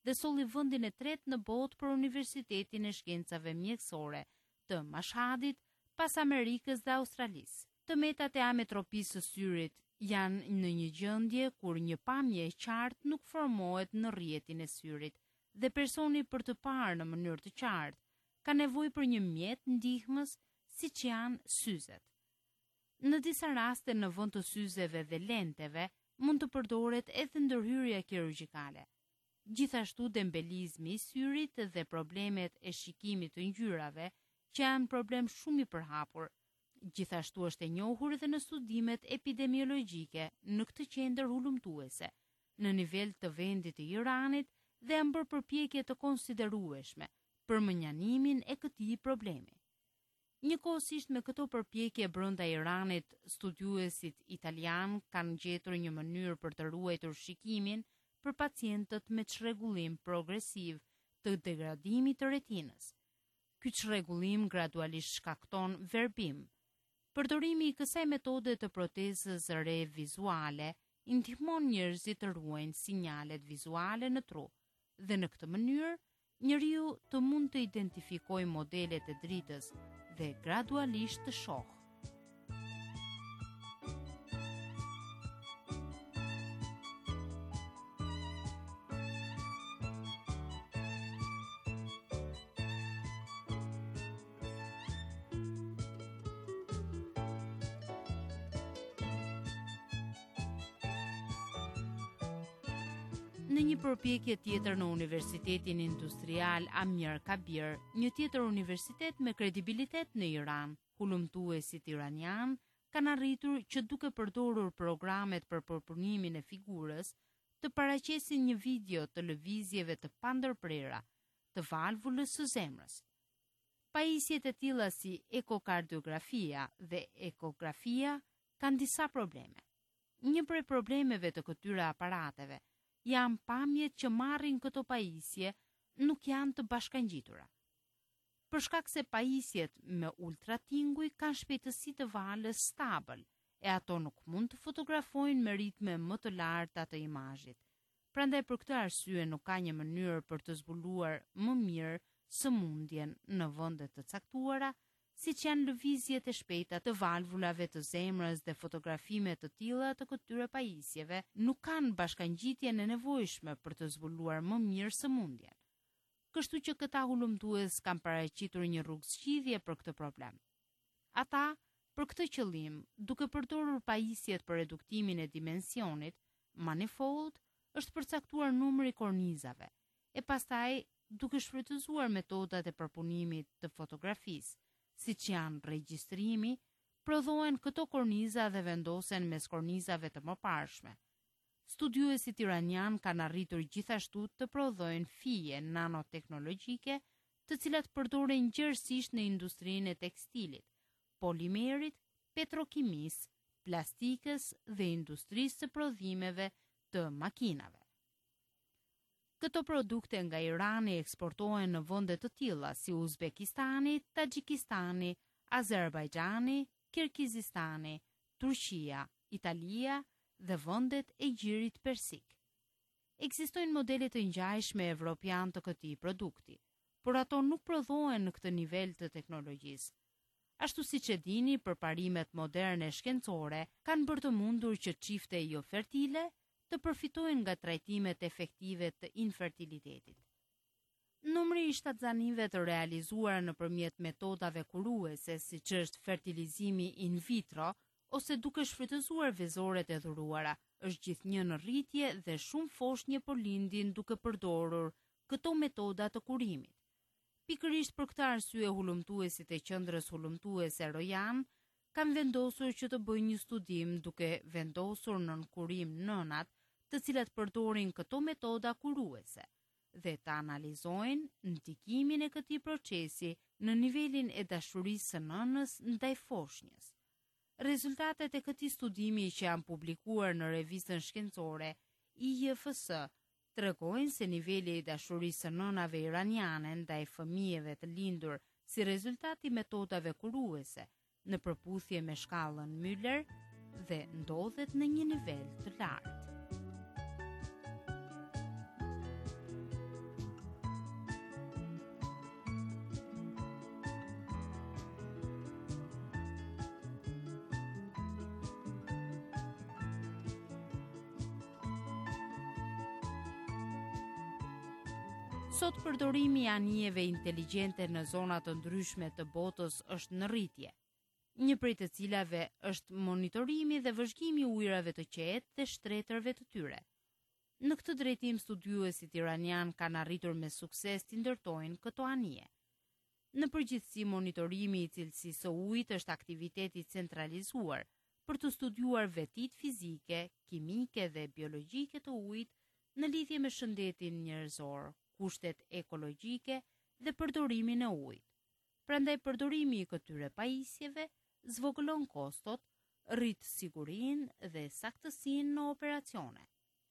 dhe solli vendin e tretë në botë për Universitetin e Shkencave Mjekësore të Mashhadit pas Amerikës dhe Australisë. Tëmetat e ametropisë së syrit janë në një gjendje kur një pamje e qartë nuk formohet në rrjetin e syrit dhe personi për të parë në mënyrë të qartë ka nevojë për një mjet ndihmës siç janë syzet. Në disa raste në vend të syzeve dhe lenteve mund të përdoret edhe ndërhyrja kirurgjikale. Gjithashtu dembelizmi i syrit dhe problemet e shikimit të ngjyrave që janë problem shumë i përhapur. Gjithashtu është e njohur edhe në studimet epidemiologjike në këtë qendër hulumtuese, në nivel të vendit të Iranit dhe janë bërë përpjekje të konsiderueshme për mënjanimin e këtij problemi. Njëkohësisht me këto përpjekje brenda Iranit, studiuesit italian kanë gjetur një mënyrë për të ruajtur shikimin për pacientët me çrregullim progresiv të degradimit të retinës. Ky çrregullim gradualisht shkakton verbim. Përdorimi i kësaj metode të protezës re vizuale i ndihmon njerëzit të ruajnë sinjalet vizuale në tru dhe në këtë mënyrë njeriu të mund të identifikojë modelet e dritës dhe gradualisht të shohë. Në një përpjekje tjetër në Universitetin Industrial Amir Kabir, një tjetër universitet me kredibilitet në Iran, hulumtuesit iranian kanë arritur që duke përdorur programet për përpunimin e figurës, të paraqesin një video të lëvizjeve të pandërprera të valvulës së zemrës. Pajisjet e tilla si ekokardiografia dhe ekografia kanë disa probleme. Një prej problemeve të këtyre aparateve janë pamjet që marrin këto pajisje nuk janë të bashkangjitura. Për shkak se pajisjet me ultratinguj kanë shpejtësi të valës stabël e ato nuk mund të fotografojnë me ritme më të larta të imazhit. Prandaj për këtë arsye nuk ka një mënyrë për të zbuluar më mirë sëmundjen në vende të caktuara, siç janë lëvizjet e shpejta të valvulave të zemrës dhe fotografimet të tilla të këtyre pajisjeve, nuk kanë bashkangjitjen e nevojshme për të zbuluar më mirë sëmundjen. Kështu që këta hulumtues kanë paraqitur një rrugë zgjidhje për këtë problem. Ata, për këtë qëllim, duke përdorur pajisjet për reduktimin e dimensionit, manifold, është përcaktuar numri i kornizave, e pastaj duke shfrytëzuar metodat e përpunimit të fotografisë, siç janë regjistrimi, prodhohen këto korniza dhe vendosen mes kornizave të mëparshme. Studiuesit iranian kanë arritur gjithashtu të prodhojnë fije nanoteknologjike, të cilat përdoren gjerësisht në industrinë e tekstilit, polimerit, petrokimisë, plastikës dhe industrisë së prodhimeve të makinave. Këto produkte nga Irani eksportohen në vende të tilla si Uzbekistani, Tagjikistani, Azerbajxhani, Kirgizistani, Turqia, Italia dhe vendet e Gjirit Persik. Ekzistojnë modele të ngjashme evropian të këtij produkti, por ato nuk prodhohen në këtë nivel të teknologjisë. Ashtu siç e dini, përparimet moderne shkencore kanë bërë të mundur që çifte jo fertile të përfitojnë nga trajtimet efektive të infertilitetit. Numri i shtatzanive të realizuar nëpërmjet metodave kuruese, siç është fertilizimi in vitro ose duke shfrytëzuar vezoret e dhuruara, është gjithnjë në rritje dhe shumë foshnjë po lindin duke përdorur këto metoda të kurimit. Pikërisht për këtë arsye hulumtuesit e qendrës hulumtuese Rojan kanë vendosur që të bëjnë një studim duke vendosur nën kurim nënat të cilat përdorin këto metoda kuruese dhe të analizojnë ndikimin e këtij procesi në nivelin e dashurisë së nënës ndaj foshnjës. Rezultatet e këtij studimi që janë publikuar në revistën shkencore IJFS tregojnë se niveli i dashurisë së nënave iraniane ndaj fëmijëve të lindur si rezultat i metodave kuruese në përputhje me shkallën Müller dhe ndodhet në një nivel të lartë. Sot përdorimi i anijeve inteligjente në zona të ndryshme të botës është në rritje, një prej të cilave është monitorimi dhe vëzhgimi i ujërave të qetë dhe shtretërve të tyre. Në këtë drejtim studiuesit iranian kanë arritur me sukses të ndërtojnë këto anije. Në përgjithësi, monitorimi i cilësisë së ujit është aktiviteti centralizuar për të studiuar vetitë fizike, kimike dhe biologjike të ujit në lidhje me shëndetin njerëzor, kushtet ekologjike dhe përdorimin e ujit. Prandaj përdorimi i këtyre pajisjeve zvogëlon kostot, rrit sigurinë dhe saktësinë në operacione.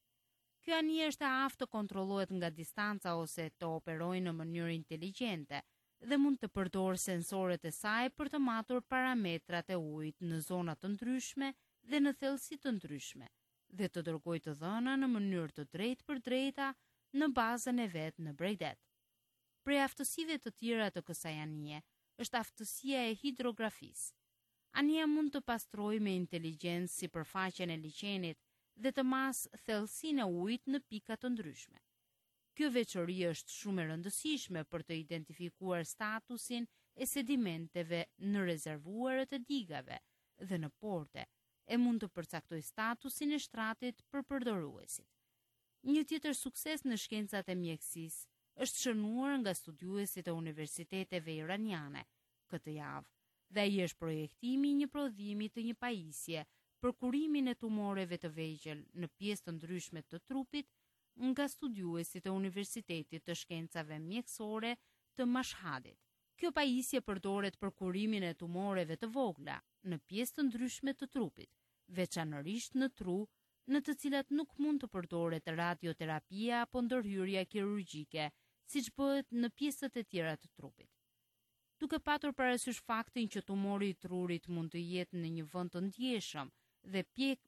Kjo anije është e aftë të kontrollohet nga distanca ose të operojë në mënyrë inteligjente dhe mund të përdorë sensorët e saj për të matur parametrat e ujit në zona të ndryshme dhe në thellësi të ndryshme dhe të dërgojë të dhëna në mënyrë të drejtë për drejta në bazën e vet në Bregdet. Prej aftësive të tjera të kësaj anije është aftësia e hidrografisë. Anija mund të pastrojë me inteligjencë sipërfaqen e liqenit dhe të mas thellësinë e ujit në pika të ndryshme. Kjo veçori është shumë e rëndësishme për të identifikuar statusin e sedimenteve në rezervuarët e digave dhe në porte, e mund të përcaktoj statusin e shtratit për përdoruesit. Një tjetër sukses në shkencat e mjekësisë është shënuar nga studiuesit e universiteteve iraniane këtë javë, dhe ai është projektimi i një prodhimi të një pajisje për kurimin e tumoreve të vegjël në pjesë të ndryshme të trupit nga studiuesit e Universitetit të Shkencave Mjekësore të Mashhadit. Kjo pajisje përdoret për kurimin e tumoreve të vogla në pjesë të ndryshme të trupit, veçanërisht në tru, në të cilat nuk mund të përdoret radioterapia apo ndërhyrja kirurgjike, siç bëhet në pjesët e tjera të trupit. Duke patur parasysh faktin që tumori i trurit mund të jetë në një vend të ndjeshëm dhe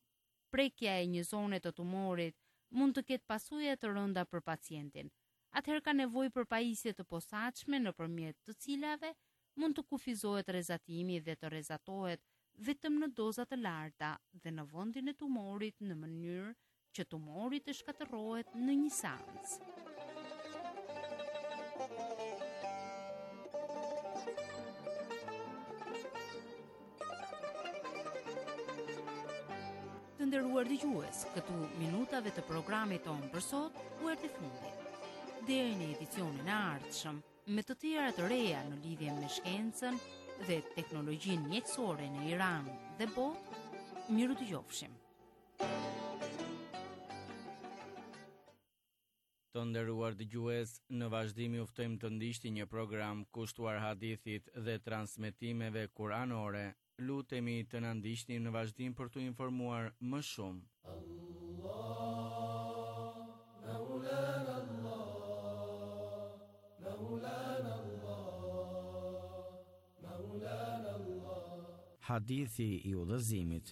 prekja e një zone të tumorit mund të ketë pasojë të rënda për pacientin, atëherë ka nevojë për pajisje të posaçme nëpërmjet të cilave mund të kufizohet rrezatimi dhe të rrezatohet vetëm në doza të larta dhe në vendin e tumorit në mënyrë që tumori të shkatërrohet në një seancë. Të nderuar dëgjues, këtu minutave të programit tonë për sot u erdhi fundi. Deri në edicionin e ardhshëm, me të tjera të reja në lidhje me shkencën dhe teknologjinë mjekësore në Iran dhe botë, miru dëgjofshim. Të nderuar dëgjues, në vazhdim ju ftojmë të ndiqni një program kushtuar hadithit dhe transmetimeve kuranore. Lutemi të na ndiqni në vazhdim për t'u informuar më shumë. Hadithi i udhëzimit.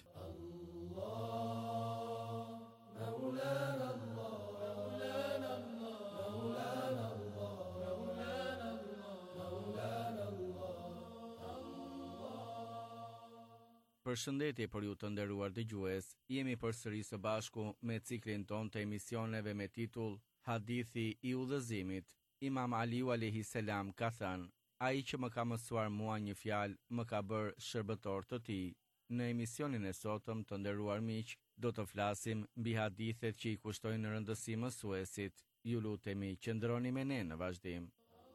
Përshëndetje për ju të nderuar dëgjues, jemi përsëri së bashku me ciklin ton të emisioneve me titull Hadithi i udhëzimit. Imam Aliu alayhis salam ka thënë: ai që më ka mësuar mua një fjalë, më ka bërë shërbëtor të tij. Në emisionin e sotëm, të nderuar miq, do të flasim mbi hadithet që i kushtojnë rëndësi mësuesit. Ju lutemi qëndroni me ne në vazhdim.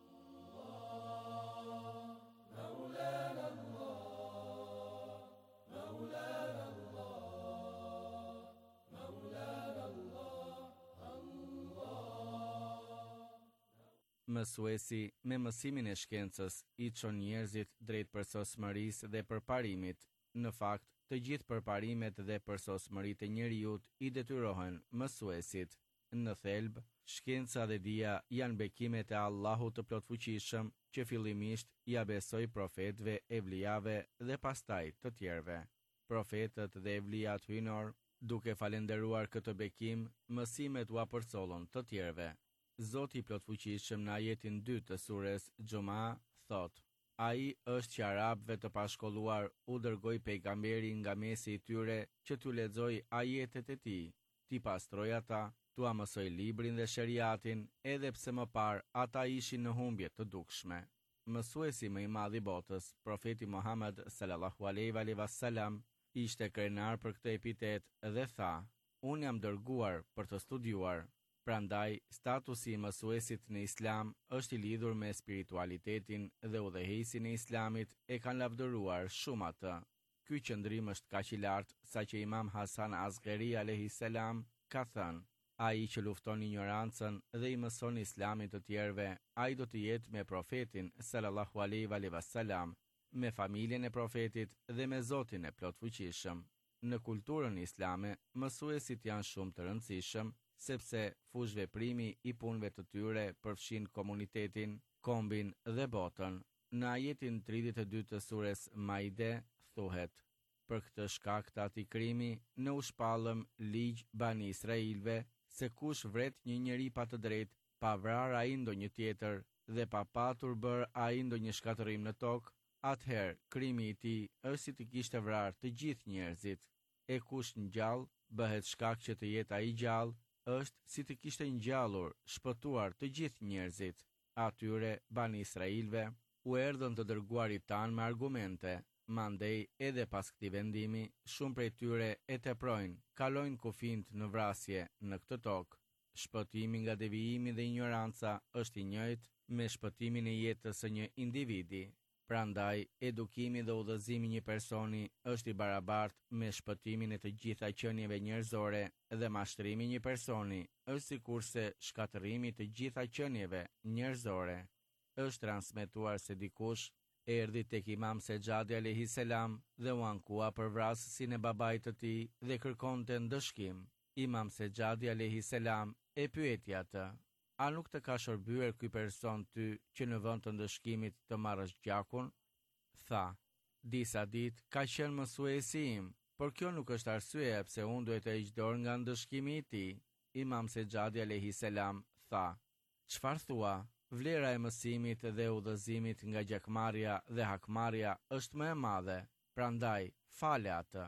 Mësuesi me mësimin e shkencës i çon njerëzit drejt përsosmërisë dhe përparimit. Në fakt, të gjithë përparimet dhe përsosmëritë e njerëzit i detyrohen mësuesit. Në thelb, shkenca dhe dija janë bekimet e Allahut të plotfuqishëm që fillimisht ja besoi profetëve, evlijave dhe pastaj të tjerëve. Profetët dhe evlijat hyjnor, duke falendëruar këtë bekim, mësimet u apërcollën të tjerëve. Zoti i plotfuqishëm në ajetin 2 të sures Xhuma thot: ai është që arabëve të pashkolluar u dërgoi pejgamberi nga mesi i tyre që t'u lexoj ajetet e tij, ti pastroj ata, tua mësoj librin dhe shariatin, edhe pse më parë ata ishin në humbje të dukshme. Mësuesi më i madh i botës, profeti Muhammed sallallahu alaihi wasallam, ishte krenar për këtë epitet dhe tha: "Unë jam dërguar për të studiuar." Prandaj, statusi i mësuesit në Islam është i lidhur me spiritualitetin dhe udhëheqësin e Islamit e kanë lavdëruar shumë atë. Ky qëndrim është kaq i lartë saqë Imam Hasan Asghari alayhis salam ka thënë: ai që lufton ignorancën dhe i mëson Islamin të tjerëve, ai do të jetë me profetin sallallahu alaihi wasallam, me familjen e profetit dhe me Zotin e plotfuqishëm. Në kulturën islame, mësuesit janë shumë të rëndësishëm, sepse fush veprimi i punëve të tyre përfshin komunitetin, kombin dhe botën. Në ajetin 32 të sures Maide thuhet: "Për këtë shkak të atij krimi, ne u shpallëm ligj Bani Israilve, se kush vret një njeri pa të drejtë, pa vrarë ai ndonjë tjetër dhe pa patur bërë ai ndonjë shkatërrim në tokë, atëherë krimi i tij është si të kishte vrarë të gjithë njerëzit. E kush ngjall bëhet shkak që të jetë ai gjallë, është si të kishte ngjallur, shpëtuar të gjithë njerëzit." Atyre Bani Israilve u erdhën të dërguarit tanë me argumente. Mandej edhe pas këtij vendimi, shumë prej tyre e teprojnë, kalojnë kufijt në vrasje në këtë tokë. Shpëtimi nga devijimi dhe ignoranca është i njëjtë me shpëtimin e jetës së një individi. Prandaj, edukimi dhe udhëzimi i një personi është i barabartë me shpëtimin e të gjitha qenieve njerëzore dhe mashtrimi i një personi është sikurse shkatërrimi i të gjitha qenieve njerëzore. Është transmetuar se dikush erdhi tek Imam Sejadi alayhis salam dhe u ankua për vrasësin e babait të tij dhe kërkonte ndëshkim. Imam Sejadi alayhis salam e pyeti atë: "A nuk të ka shërbyer ky person ty që në vend të ndëshkimit të marrësh gjakun?" Tha: "Disa ditë ka qenë mësuesi im, por kjo nuk është arsyeja pse unë duhet të heq dorë nga ndëshkimi i tij." Imam Sejadi alayhis salam tha: "Çfarë thua? Vlera e mësimit dhe udhëzimit nga gjakmarrja dhe hakmarrja është më e madhe, prandaj fale atë."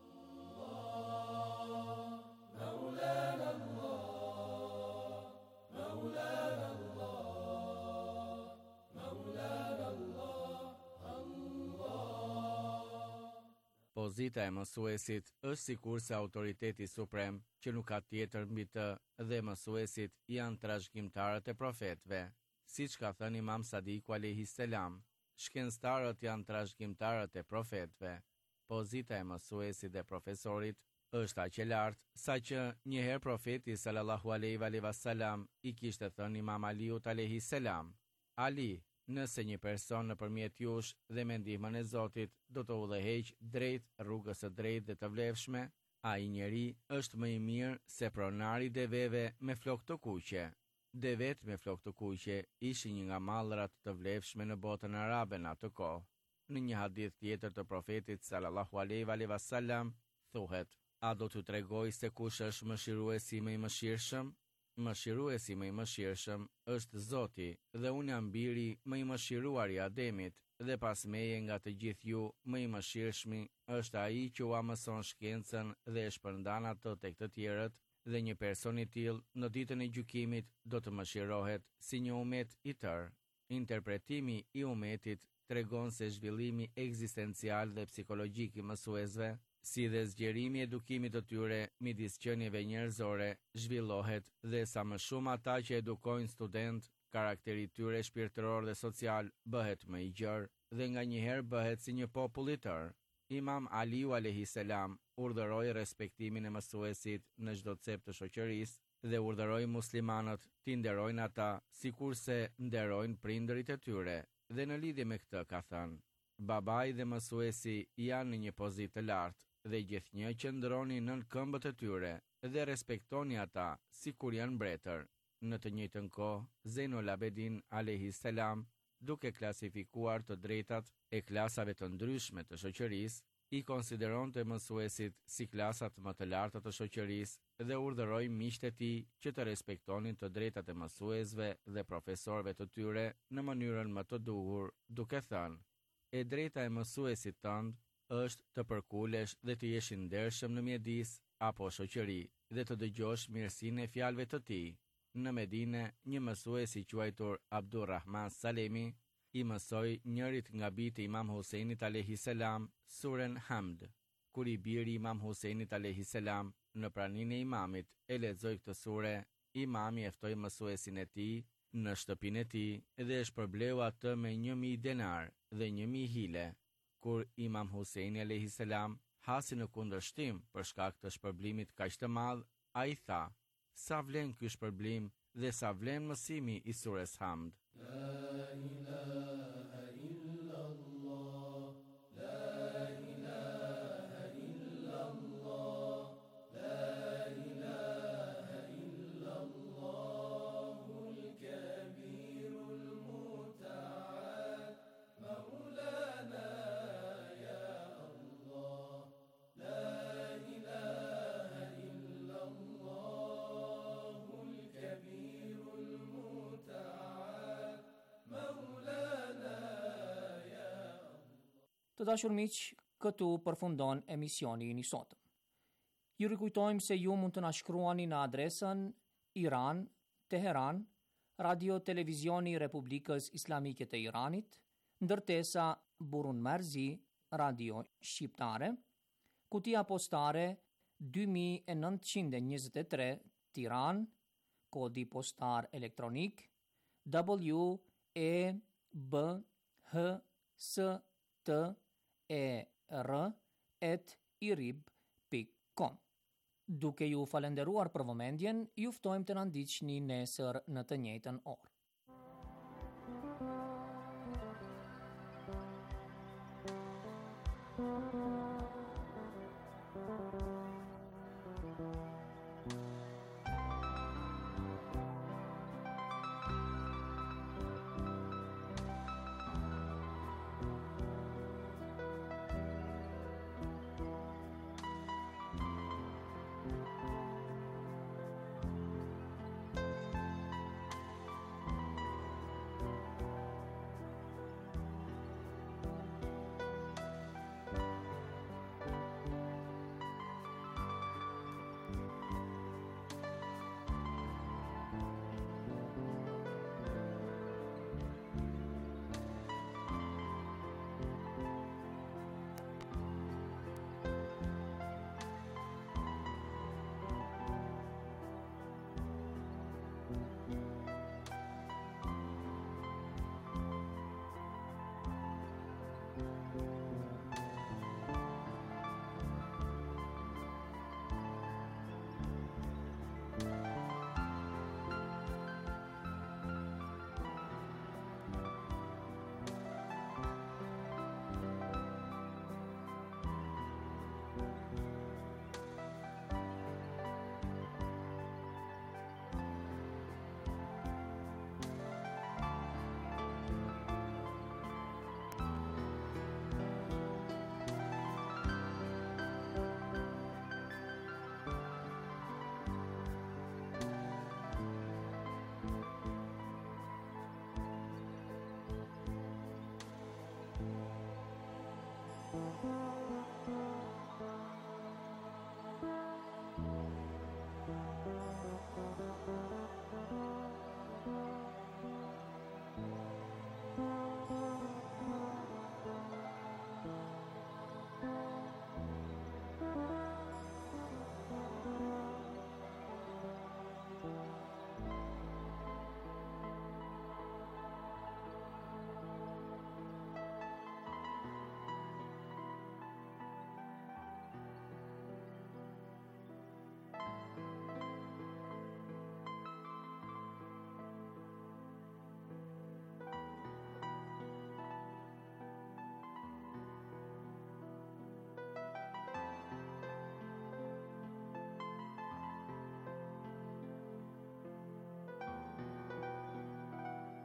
Pozita e mësuesit është sikurse autoriteti suprem që nuk ka tjetër mbi të dhe mësuesit janë trashëgimtarët e profetëve. Siç ka thënë Imam Sadiku alayhis salam, shkencëtarët janë trashëgimtarët e profetëve. Pozita e mësuesit dhe profesorit është aq e lartë saqë një herë profeti sallallahu alaihi wasallam i kishte thënë Imam Aliut alayhis salam: "Ali, nëse një person nëpërmjet jush dhe me ndihmën e Zotit do të udhëheq drejt rrugës së drejtë dhe të vlefshme, ai njeri është më i mirë se pronari i deveve me flokë të kuqe." Devet me flokë të kuqe ishin një nga mallrat të vlefshme në botën arabe në atë kohë. Në një hadith tjetër të profetit sallallahu alaihi wasallam thuhet: "A do t'ju tregoj se kush është mëshiruesi më i mëshirshëm? Mëshiruesi më i mëshirshëm është Zoti, dhe unë jam biri më i mëshiruar i Ademit, dhe pas meje nga të gjithë ju më i mëshirshmi është ai që u mëson shkencën dhe e shpërndan ato tek të tjerët, dhe një person i tillë në ditën e gjykimit do të mëshirohet si një umet i tërë." Interpretimi i umetit tregon se zhvillimi ekzistencial dhe psikologjik i mësuesve, si dhe zgjerimi i edukimit të tyre midis qenieve njerëzore, zhvillohet dhe sa më shumë ata që edukojnë student, karakteri i tyre shpirtëror dhe social bëhet më i gjerë dhe nganjëherë bëhet si një popull i tërë. Imam Aliu alayhis salam urdhëroi respektimin e mësuesit në çdo cep të shoqërisë dhe urdhëroi muslimanët t'i nderojnë ata sikurse nderojnë prindërit e tyre. Dhe në lidhje me këtë ka thënë: "Babai dhe mësuesi janë në një pozitë të lartë dhe gjithnjë qëndroni nën këmbët e tyre dhe respektoni ata sikur janë mbretër." Në të njëjtën kohë, Zejnul Abedin alayhis salam, duke klasifikuar të drejtat e klasave të ndryshme të shoqërisë, i konsideronte mësuesit si klasat më të larta të shoqërisë dhe urdhëroi miqtë e tij që të respektonin të drejtat e mësuesve dhe profesorëve të tyre në mënyrën më të duhur, duke thënë: "E drejta e mësuesit tënd është të përkulesh dhe të jesh i ndershëm në mjedis apo shoqëri dhe të dëgjosh mirësinë e fjalëve të tij. Në Medinë, një mësues i quajtur Abdurrahman Salemi i mësoi njërit nga bijtë e Imam Husajnit alayhis salam surën Hamd. Kur i biri Imam Husajnit alayhis salam në praninë e imamit e lexoi këtë sure, imami e ftoi mësuesin e tij në shtëpinë e tij dhe e shpërbleu atë me 1000 denar dhe 1000 hile. Kur Imam Husajni alayhis salam hasi në kundërshtim për shkak të shpërblimit kaq të madh, ai tha: "Sa vlen ky shpërblim dhe sa vlen mësimi i surës Hamd." Të dashur miq, këtu përfundon emisioni i sotëm. Ju rikujtojmë se ju mund të na shkruani në adresën Iran, Teheran, Radio Televizioni Republikës Islamike të Iranit, ndërtesa Burun Marzi, Radio Shqiptare, kutia postare 2923 Tiran, kodi postar elektronik WEBHSTER@irib.com. Duke ju falenderuar për vëmendjen, ju ftojmë të na ndiqni nesër në të njëjtën orë.